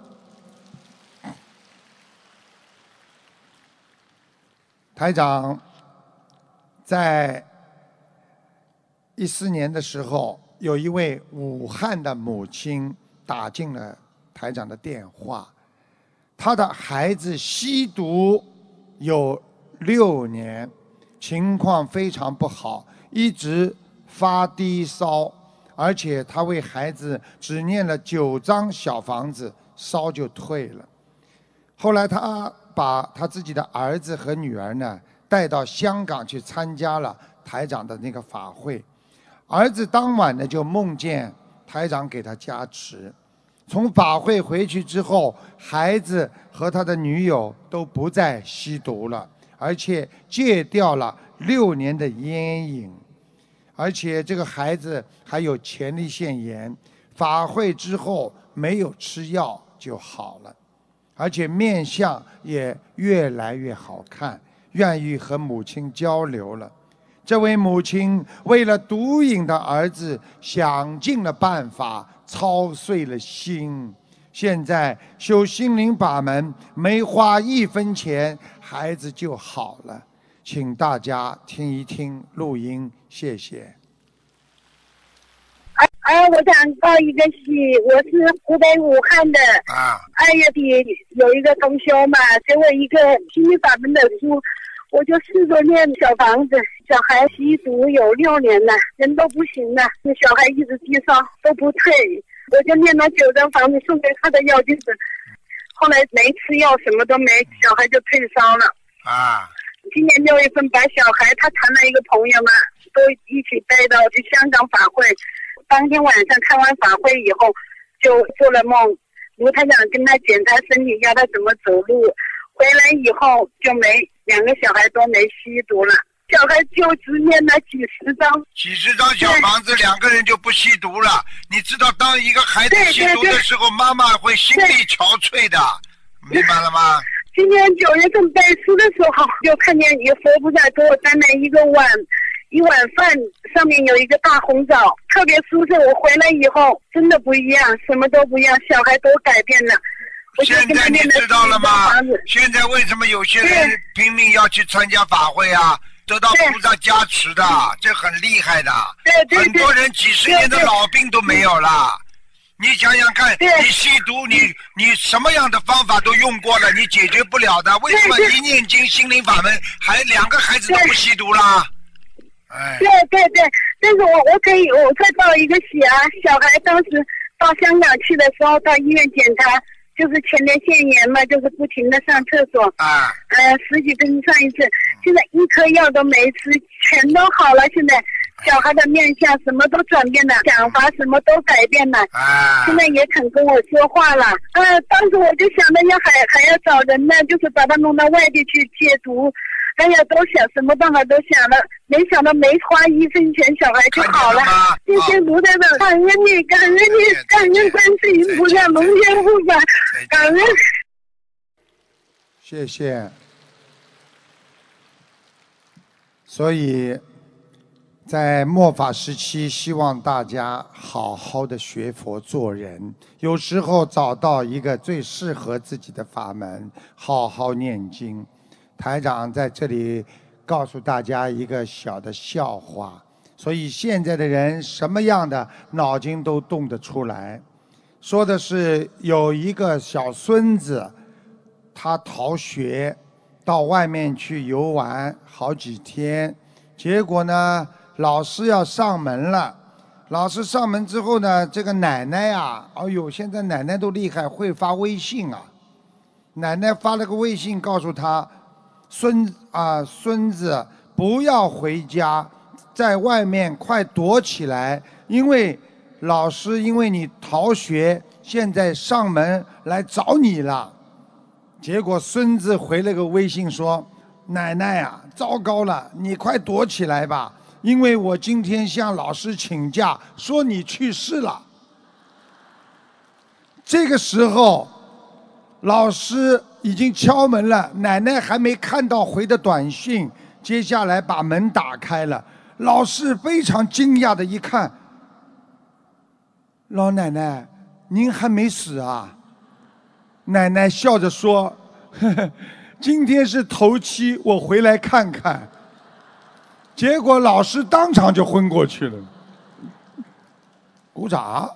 Speaker 2: 台长在14年的时候，有一位武汉的母亲打进了台长的电话，她的孩子吸毒有6年，情况非常不好，一直发低烧，而且他为孩子只念了9张小房子，烧就退了。后来他把他自己的儿子和女儿呢带到香港去参加了台长的那个法会，儿子当晚呢就梦见台长给他加持。从法会回去之后，孩子和他的女友都不再吸毒了，而且戒掉了6年的烟瘾，而且这个孩子还有前列腺炎，法会之后没有吃药就好了，而且面相也越来越好看，愿意和母亲交流了。这位母亲为了毒瘾的儿子想尽了办法，操碎了心。现在修心灵法门，没花1分钱，孩子就好了。请大家听一听录音，谢谢。
Speaker 5: 我想报一个喜，我是湖北武汉的。2月底有一个同修嘛，给我一个心灵法门的书，我就试着念小房子。小孩吸毒有6年了，人都不行了，那小孩一直低烧都不退，我就念了9张房子送给他的药精子，后来没吃药，什么都没，小孩就退烧了。今年6月份把小孩他谈了一个朋友嘛，都一起带到去香港法会。当天晚上看完法会以后，就做了梦，卢台长跟他检查身体，要他怎么走路。回来以后就没，2个小孩都没吸毒了，小孩就只念了几十张
Speaker 4: 小房子，2个人就不吸毒了。你知道，当一个孩子吸毒的时候，妈妈会心力憔悴的，明白了吗？
Speaker 5: 今年9月份拜师的时候，就看见一佛菩萨给我端来一个碗，一碗饭，上面有一个大红枣，特别舒适。我回来以后真的不一样，什么都不一样，小孩都改变了。
Speaker 4: 现在你知道了吗？现在为什么有些人拼命要去参加法会啊？得到菩萨加持的，这很厉害的。
Speaker 5: 对，
Speaker 4: 很多人几十年的老病都没有了。你想想看，你吸毒，你什么样的方法都用过了，你解决不了的。为什么一念经心灵法门，还2个孩子都不吸毒了？
Speaker 5: 对，但是我可以，我再报一个喜啊！小孩当时到香港去的时候，到医院检查，就是前列腺炎嘛，就是不停的上厕所，10几分钟上一次，现在1颗药都没吃，全都好了。现在小孩的面相什么都转变了，想法什么都改变了，现在也肯跟我说话了。当时我就想着还要找人呢，就是把他弄到外地去戒毒。哎呀，都想什么办法都想了，没想到没花1分钱，小孩就好了。谢谢卢台长，感恩你，感恩你，感恩观世音菩萨，龙天护法，感恩。
Speaker 2: 谢谢。所以，在末法时期，希望大家好好的学佛做人，有时候找到一个最适合自己的法门，好好念经。台长在这里告诉大家一个小的笑话， 所以现在的人什么样的脑筋都动得出来。说的是有一个小孙子，他逃学到外面去游玩好几天，结果呢老师要上门了。老师上门之后呢，这个奶奶啊，哎呦，现在奶奶都厉害，会发微信啊。奶奶发了个微信告诉他，孙子不要回家，在外面快躲起来，因为老师因为你逃学，现在上门来找你了。结果孙子回了个微信说，奶奶啊，糟糕了，你快躲起来吧，因为我今天向老师请假，说你去世了。这个时候老师已经敲门了，奶奶还没看到回的短信，接下来把门打开了。老师非常惊讶的一看，老奶奶，您还没死啊？奶奶笑着说，呵呵，今天是头七，我回来看看。结果老师当场就昏过去了。鼓掌。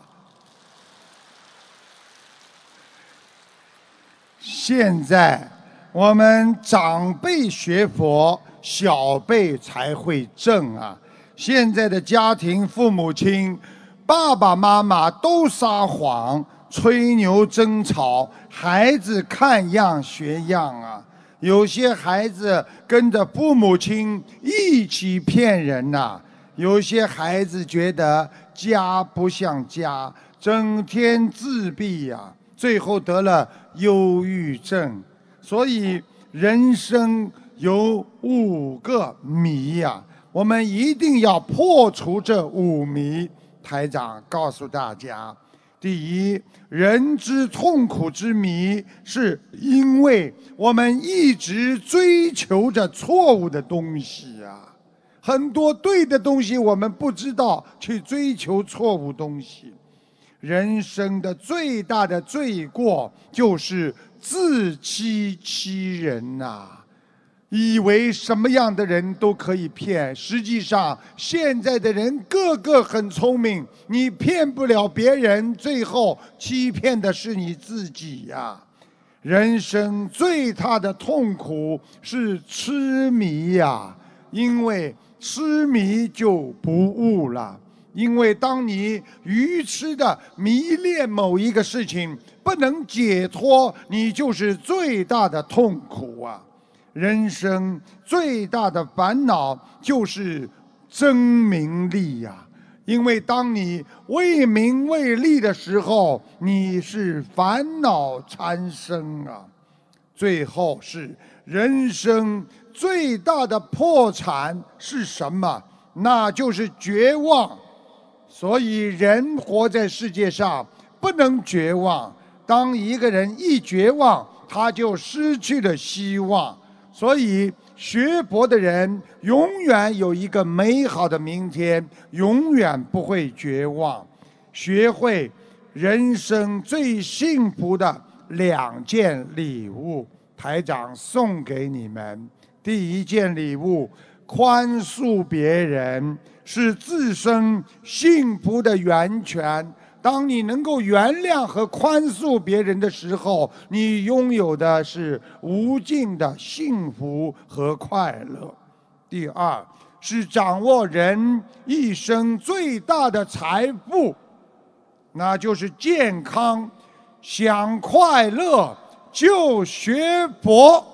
Speaker 2: 现在我们长辈学佛，小辈才会正啊。现在的家庭父母亲，爸爸妈妈都撒谎，吹牛争吵，孩子看样学样啊。有些孩子跟着父母亲一起骗人呐，有些孩子觉得家不像家，整天自闭呀，最后得了忧郁症。所以人生有5个谜呀，我们一定要破除这5谜。台长告诉大家，第一，人之痛苦之谜，是因为我们一直追求着错误的东西啊。很多对的东西我们不知道，去追求错误东西。人生的最大的罪过就是自欺欺人呐，以为什么样的人都可以骗，实际上现在的人个个很聪明，你骗不了别人，最后欺骗的是你自己呀。人生最大的痛苦是痴迷呀，因为痴迷就不悟了。因为当你愚痴的迷恋某一个事情，不能解脱，你就是最大的痛苦啊。人生最大的烦恼就是争名利呀，因为当你为名为利的时候，你是烦恼缠身啊。最后是人生最大的破产是什么？那就是绝望。所以人活在世界上不能绝望，当一个人一绝望，他就失去了希望。所以学佛的人永远有一个美好的明天，永远不会绝望。学会人生最幸福的2件礼物，台长送给你们。第一件礼物，宽恕别人是自身幸福的源泉。当你能够原谅和宽恕别人的时候，你拥有的是无尽的幸福和快乐。第二，是掌握人一生最大的财富，那就是健康。想快乐就学佛。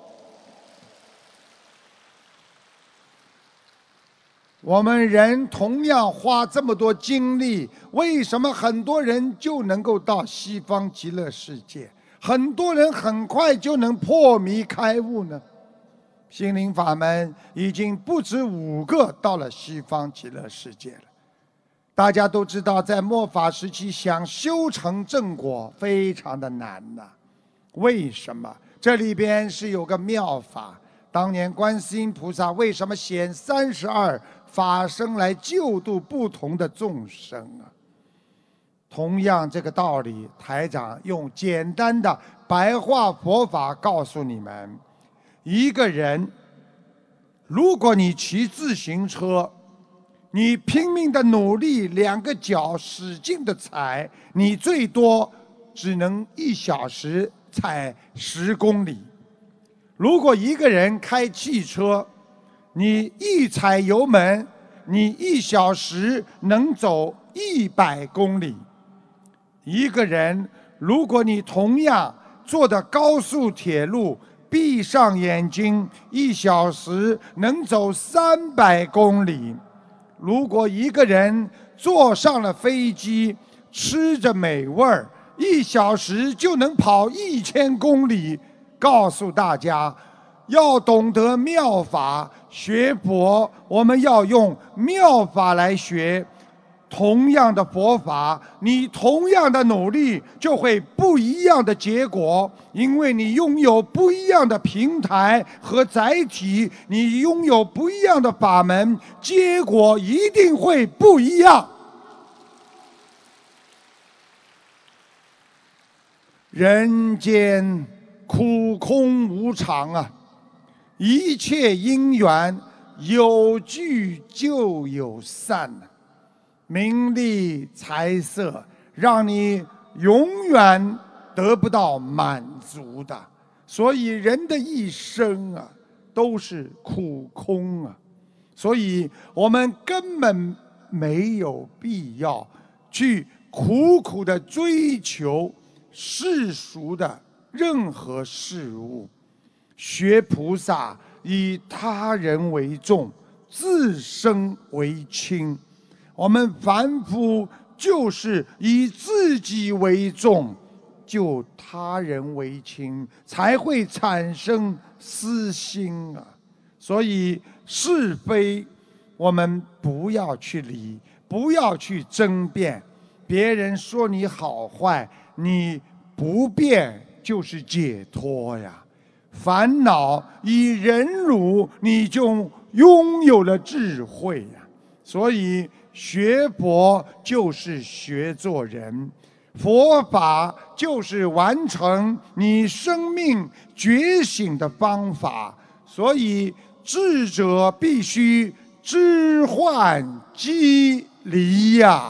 Speaker 2: 我们人同样花这么多精力，为什么很多人就能够到西方极乐世界，很多人很快就能破迷开悟呢？心灵法门已经不止5个到了西方极乐世界了。大家都知道，在末法时期想修成正果非常的难呐。为什么？这里边是有个妙法。当年观世音菩萨为什么显32法身来救度不同的众生啊？同样这个道理，台长用简单的白话佛法告诉你们：一个人，如果你骑自行车， 你拼命的努力，2个脚使劲的踩，你最多只能1小时踩10公里。如果一个人开汽车，你一踩油门，你1小时能走100公里。一个人，如果你同样坐的高速铁路，闭上眼睛1小时能走300公里。如果一个人坐上了飞机，吃着美味儿，1小时就能跑1000公里。告诉大家，要懂得妙法，学佛我们要用妙法来学。同样的佛法，你同样的努力就会不一样的结果，因为你拥有不一样的平台和载体，你拥有不一样的法门，结果一定会不一样。人间苦空无常啊，一切因缘有聚就有散啊。名利财色让你永远得不到满足的，所以人的一生啊都是苦空啊，所以我们根本没有必要去苦苦的追求世俗的任何事物。学菩萨以他人为重，自身为轻。我们凡夫就是以自己为重，就他人为轻，才会产生私心啊。所以是非我们不要去理，不要去争辩。别人说你好坏，你不变就是解脱呀。烦恼以忍辱，你就拥有了智慧呀。所以学佛就是学做人，佛法就是完成你生命觉醒的方法。所以智者必须知幻积离呀。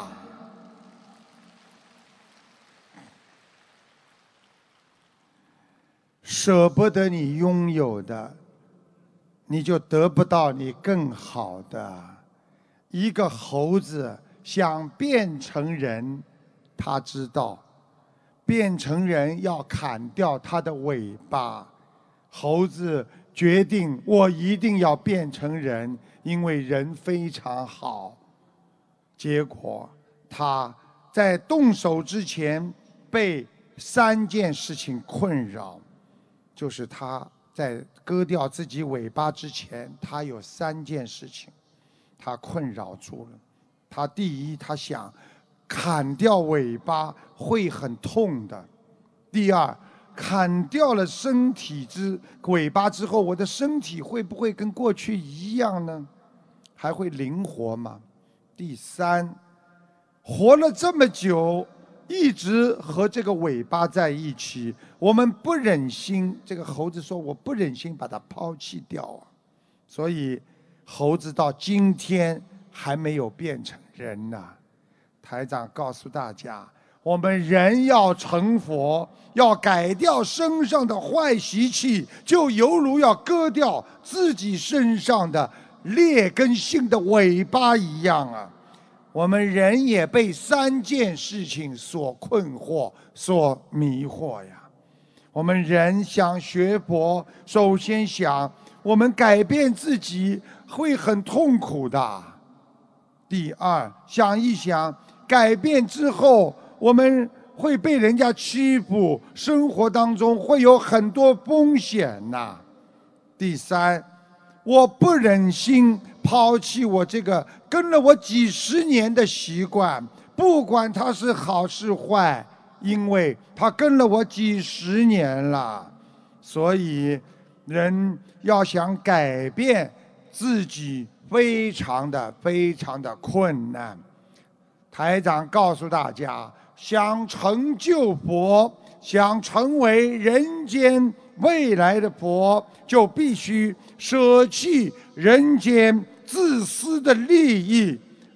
Speaker 2: 舍不得你拥有的，你就得不到你更好的。一个猴子想变成人，他知道变成人要砍掉他的尾巴。猴子决定，我一定要变成人，因为人非常好。结果他在动手之前被3件事情困扰，就是他在割掉自己尾巴之前，他有3件事情他困扰住了。他第一，他想砍掉尾巴会很痛的；第二，砍掉了尾巴之后，我的身体会不会跟过去一样呢？还会灵活吗？第三，活了这么久，一直和这个尾巴在一起，我们不忍心。这个猴子说：“我不忍心把它抛弃掉啊。”所以猴子到今天还没有变成人呐。台长告诉大家，我们人要成佛，要改掉身上的坏习气，就犹如要割掉自己身上的劣根性的尾巴一样啊。我们人也被3件事情所困惑、所迷惑呀。我们人想学佛，首先想我们改变自己会很痛苦的。第二，想一想改变之后我们会被人家欺负，生活当中会有很多风险呐。第三，我不忍心抛弃我这个跟了我几十年的习惯，不管它是好是坏，因为它跟了我几十年了。所以人要想改变自己非常的困难。台长告诉大家，想成就佛，想成为人间未来的佛，就必须舍弃人间自私的利益，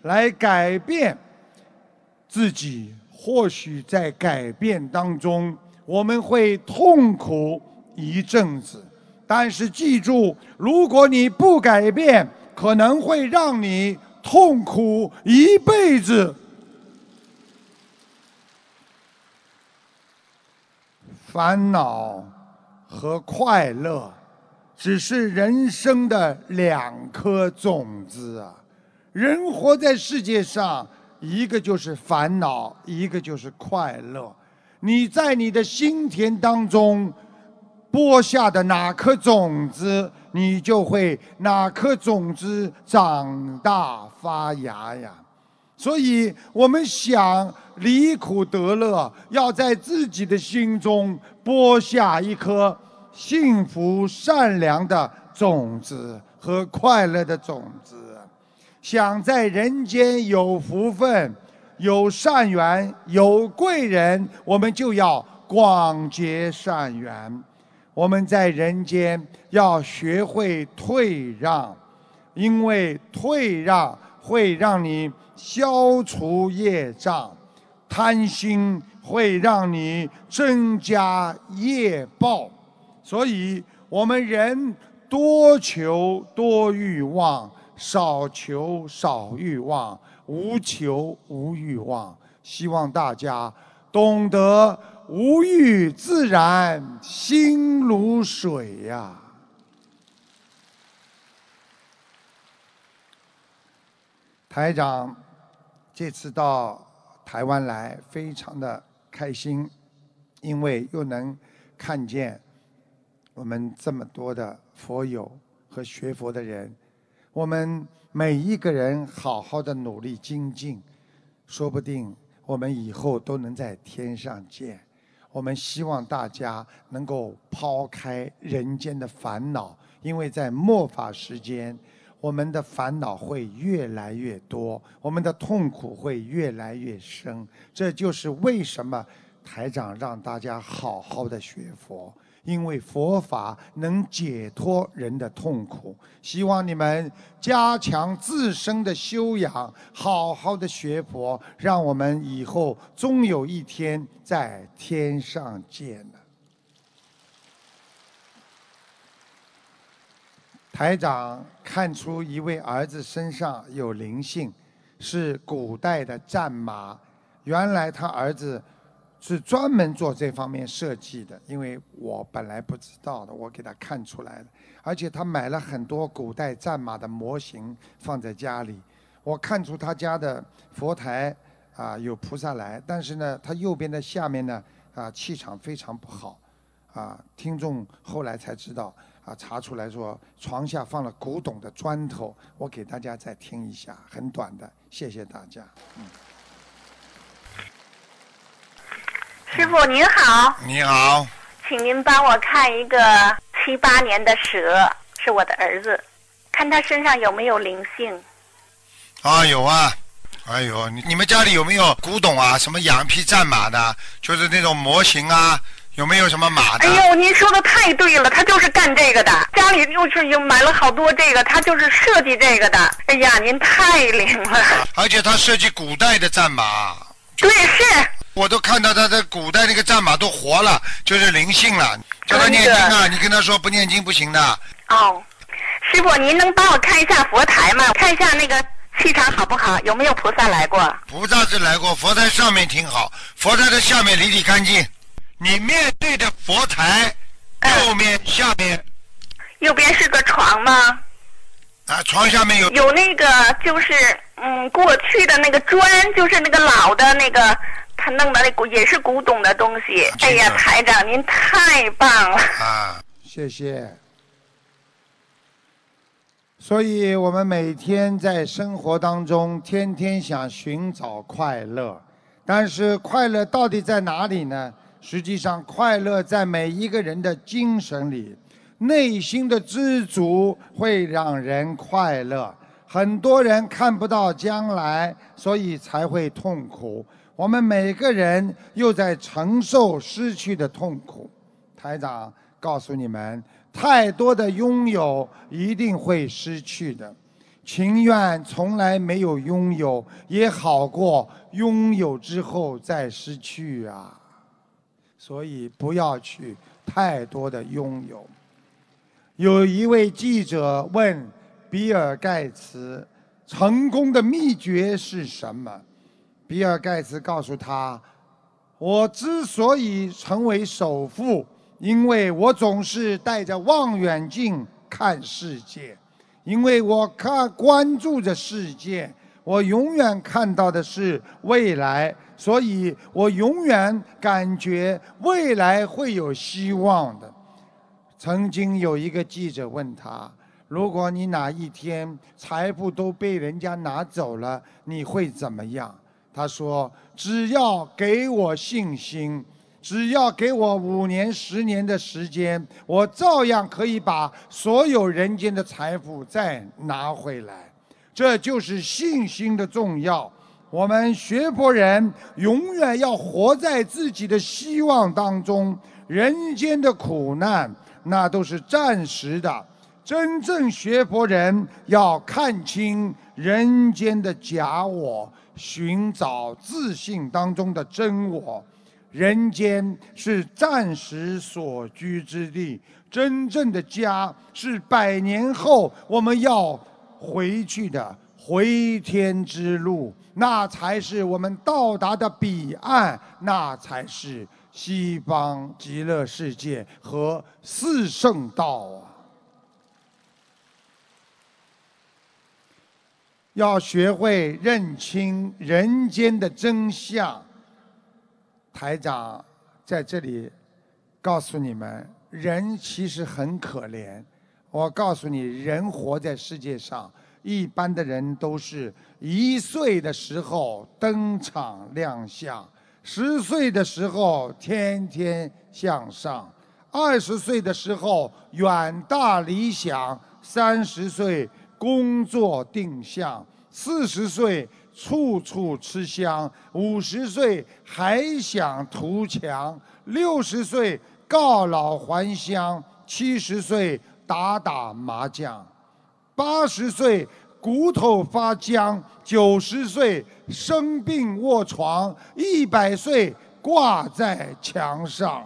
Speaker 2: 来改变自己。或许在改变当中，我们会痛苦一阵子，但是记住，如果你不改变，可能会让你痛苦一辈子。烦恼和快乐只是人生的2颗种子啊！人活在世界上，一个就是烦恼，一个就是快乐。你在你的心田当中播下的哪颗种子，你就会哪颗种子长大发芽呀。所以我们想离苦得乐，要在自己的心中播下一颗幸福善良的种子和快乐的种子。想在人间有福分、有善缘、有贵人，我们就要广结善缘。我们在人间要学会退让，因为退让会让你消除业障，贪心会让你增加业报。所以我们人多求多欲望，少求少欲望，无求无欲望。希望大家懂得无欲自然心如水呀。台长这次到台湾来非常的开心，因为又能看见我们这么多的佛友和学佛的人，我们每一个人好好的努力精进，说不定我们以后都能在天上见。我们希望大家能够抛开人间的烦恼，因为在末法时间，我们的烦恼会越来越多，我们的痛苦会越来越深。这就是为什么台长让大家好好的学佛，因为佛法能解脱人的痛苦。希望你们加强自身的修养，好好的学佛，让我们以后终有一天在天上见了。台长看出一位儿子身上有灵性，是古代的战马。原来他儿子是专门做这方面设计的，因为我本来不知道的，我给他看出来了。而且他买了很多古代战马的模型放在家里。我看出他家的佛台有菩萨来，但是呢，他右边的下面呢气场非常不好。听众后来才知道查出来说床下放了古董的砖头。我给大家再听一下，很短的，谢谢大家。
Speaker 3: 师父您好。
Speaker 4: 你好。
Speaker 3: 请您帮我看一个7、8年的蛇，是我的儿子，看他身上有没有灵性。
Speaker 4: 有啊。哎呦，你们家里有没有古董啊？什么羊皮战马的，就是那种模型啊？有没有什么马的？
Speaker 3: 哎呦，您说的太对了，他就是干这个的，家里又买了好多这个，他就是设计这个的。哎呀，您太灵了。
Speaker 4: 而且他设计古代的战马。
Speaker 3: 对，是。
Speaker 4: 我都看到他的古代那个战马都活了，就是灵性了。叫他念经啊，你跟他说不念经不行的。
Speaker 3: 哦，师傅，您能帮我看一下佛台吗？看一下那个气场好不好？有没有菩萨来过？
Speaker 4: 菩萨是来过，佛台上面挺好，佛台的下面理理干净。你面对的佛台右面下面。
Speaker 3: 右边是个床吗？
Speaker 4: 床下面有
Speaker 3: 那个就是过去的那个砖，就是那个老的那个他弄的那也是古董的东西。哎呀，台长您太棒了。
Speaker 2: 谢谢。所以我们每天在生活当中天天想寻找快乐，但是快乐到底在哪里呢？实际上快乐在每一个人的精神里，内心的知足会让人快乐。很多人看不到将来，所以才会痛苦。我们每个人又在承受失去的痛苦。台长告诉你们，太多的拥有一定会失去的。 情愿从来没有拥有，也好过拥有之后再失去啊。所以不要去太多的拥有。有一位记者问比尔盖茨，成功的秘诀是什么？比尔盖茨告诉他，我之所以成为首富，因为我总是带着望远镜看世界，因为我关注着世界，我永远看到的是未来，所以我永远感觉未来会有希望的。曾经有一个记者问他，如果你哪一天财富都被人家拿走了，你会怎么样？他说，只要给我信心，只要给我5年10年的时间，我照样可以把所有人间的财富再拿回来。这就是信心的重要。我们学佛人永远要活在自己的希望当中，人间的苦难那都是暂时的，真正学佛人要看清人间的假我，寻找自信当中的真我。人间是暂时所居之地，真正的家是100年后我们要回去的回天之路，那才是我们到达的彼岸，那才是西方极乐世界和四圣道啊！要学会认清人间的真相。台长在这里告诉你们，人其实很可怜。我告诉你，人活在世界上，一般的人都是1岁的时候登场亮相，10岁的时候天天向上，20岁的时候远大理想，30岁工作定向，40岁处处吃香，50岁还想图强，60岁告老还乡，70岁打打麻将，80岁骨头发僵，90岁生病卧床，100岁挂在墙上。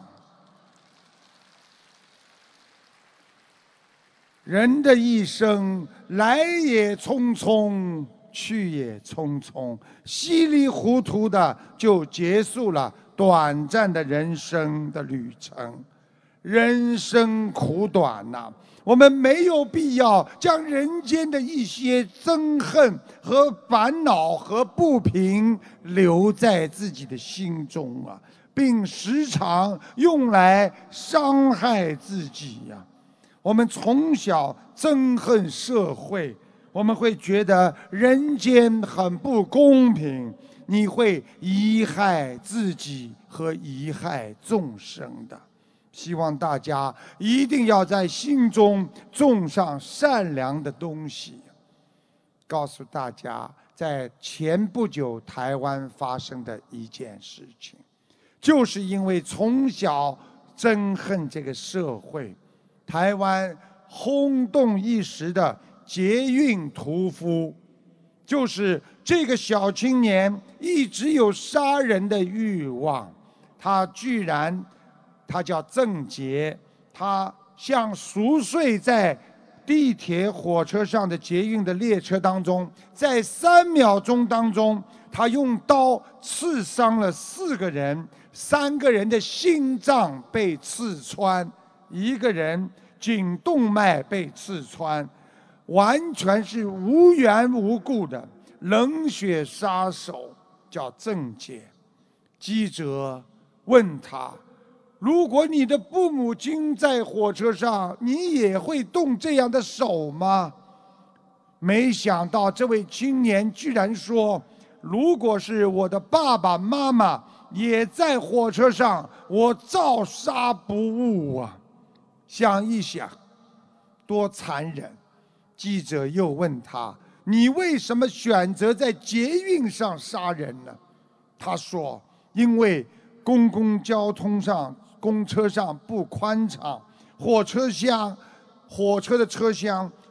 Speaker 2: 人的一生来也匆匆，去也匆匆，稀里糊涂的就结束了短暂的人生的旅程。人生苦短呐，我们没有必要将人间的一些憎恨和烦恼和不平留在自己的心中啊，并时常用来伤害自己呀。我们从小憎恨社会，我们会觉得人间很不公平，你会贻害自己和贻害众生的。希望大家一定要在心中种上善良的东西。告诉大家，在前不久台湾发生的一件事情，就是因为从小憎恨这个社会，台湾轰动一时的捷运屠夫，就是这个小青年一直有杀人的欲望，他叫郑捷，他像熟睡在地铁火车上的捷运的列车当中，在3秒钟当中，他用刀刺伤了4个人，3个人的心脏被刺穿，1个人颈动脉被刺穿，完全是无缘无故的冷血杀手，叫郑捷。记者问他，如果你的父母亲在火车上，你也会动这样的手吗？没想到这位青年居然说，如果是我的爸爸妈妈也在火车上，我照杀不误啊。想一想，多残忍。记者又问他，你为什么选择在捷运上杀人呢？他说，因为公共交通上公车上不宽敞，火车的车厢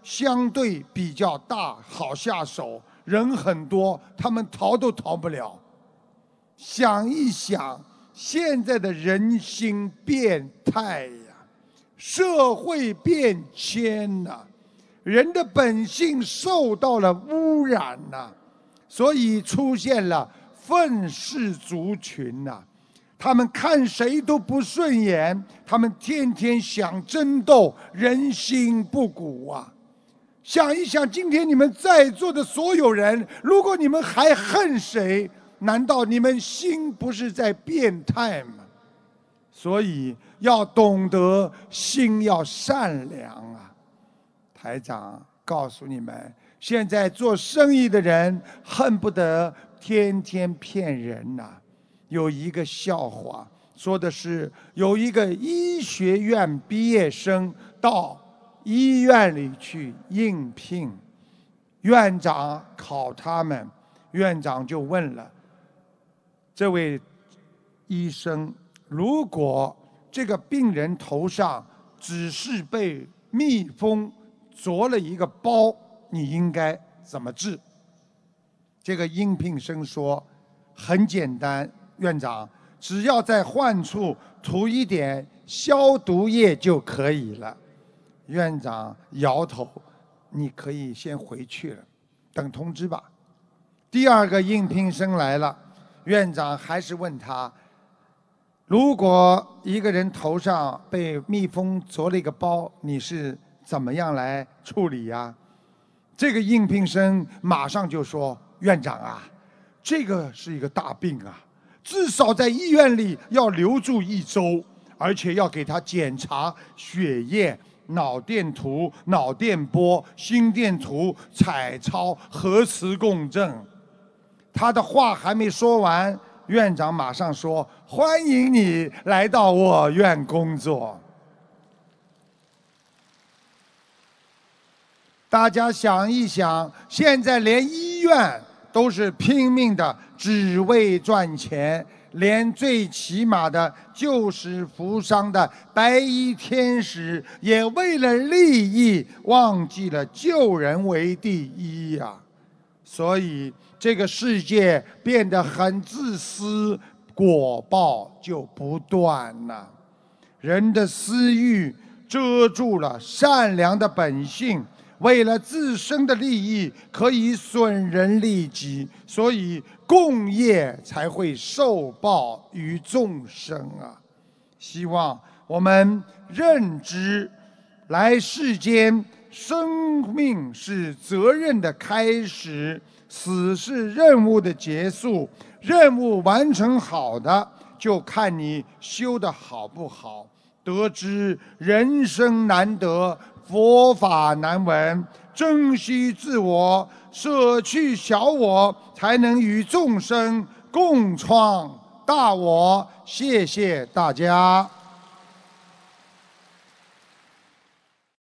Speaker 2: 相对比较大，好下手，人很多，他们逃都逃不了。想一想，现在的人心变态呀，社会变迁呐，人的本性受到了污染呐，所以出现了愤世族群呐。他们看谁都不顺眼，他们天天想争斗，人心不古啊！想一想，今天你们在座的所有人，如果你们还恨谁，难道你们心不是在变态吗？所以要懂得心要善良啊！台长告诉你们，现在做生意的人恨不得天天骗人呐。有一个笑话，说的是有一个医学院毕业生到医院里去应聘，院长考他们，院长就问了这位医生，如果这个病人头上只是被蜜蜂啄了一个包，你应该怎么治？这个应聘生说，很简单，院长，只要在患处涂一点消毒液就可以了。院长摇头，你可以先回去了，等通知吧。第二个应聘生来了，院长还是问他，如果一个人头上被蜜蜂啄了一个包，你是怎么样来处理呀？这个应聘生马上就说，院长啊，这个是一个大病啊，至少在医院里要留住1周，而且要给他检查血液、脑电图、脑电波、心电图、彩超、核磁共振。他的话还没说完，院长马上说，欢迎你来到我院工作。大家想一想，现在连医院都是拼命的，只为赚钱，连最起码的救死扶伤的白衣天使，也为了利益忘记了救人为第一呀。所以这个世界变得很自私，果报就不断了。人的私欲遮住了善良的本性，为了自身的利益可以损人利己，所以共业才会受报于众生啊！希望我们认知，来世间生命是责任的开始，死是任务的结束。任务完成好的，就看你修得好不好。得知人生难得，佛法难闻，珍惜自我，舍去小我，才能与众生共创大我。谢谢大家。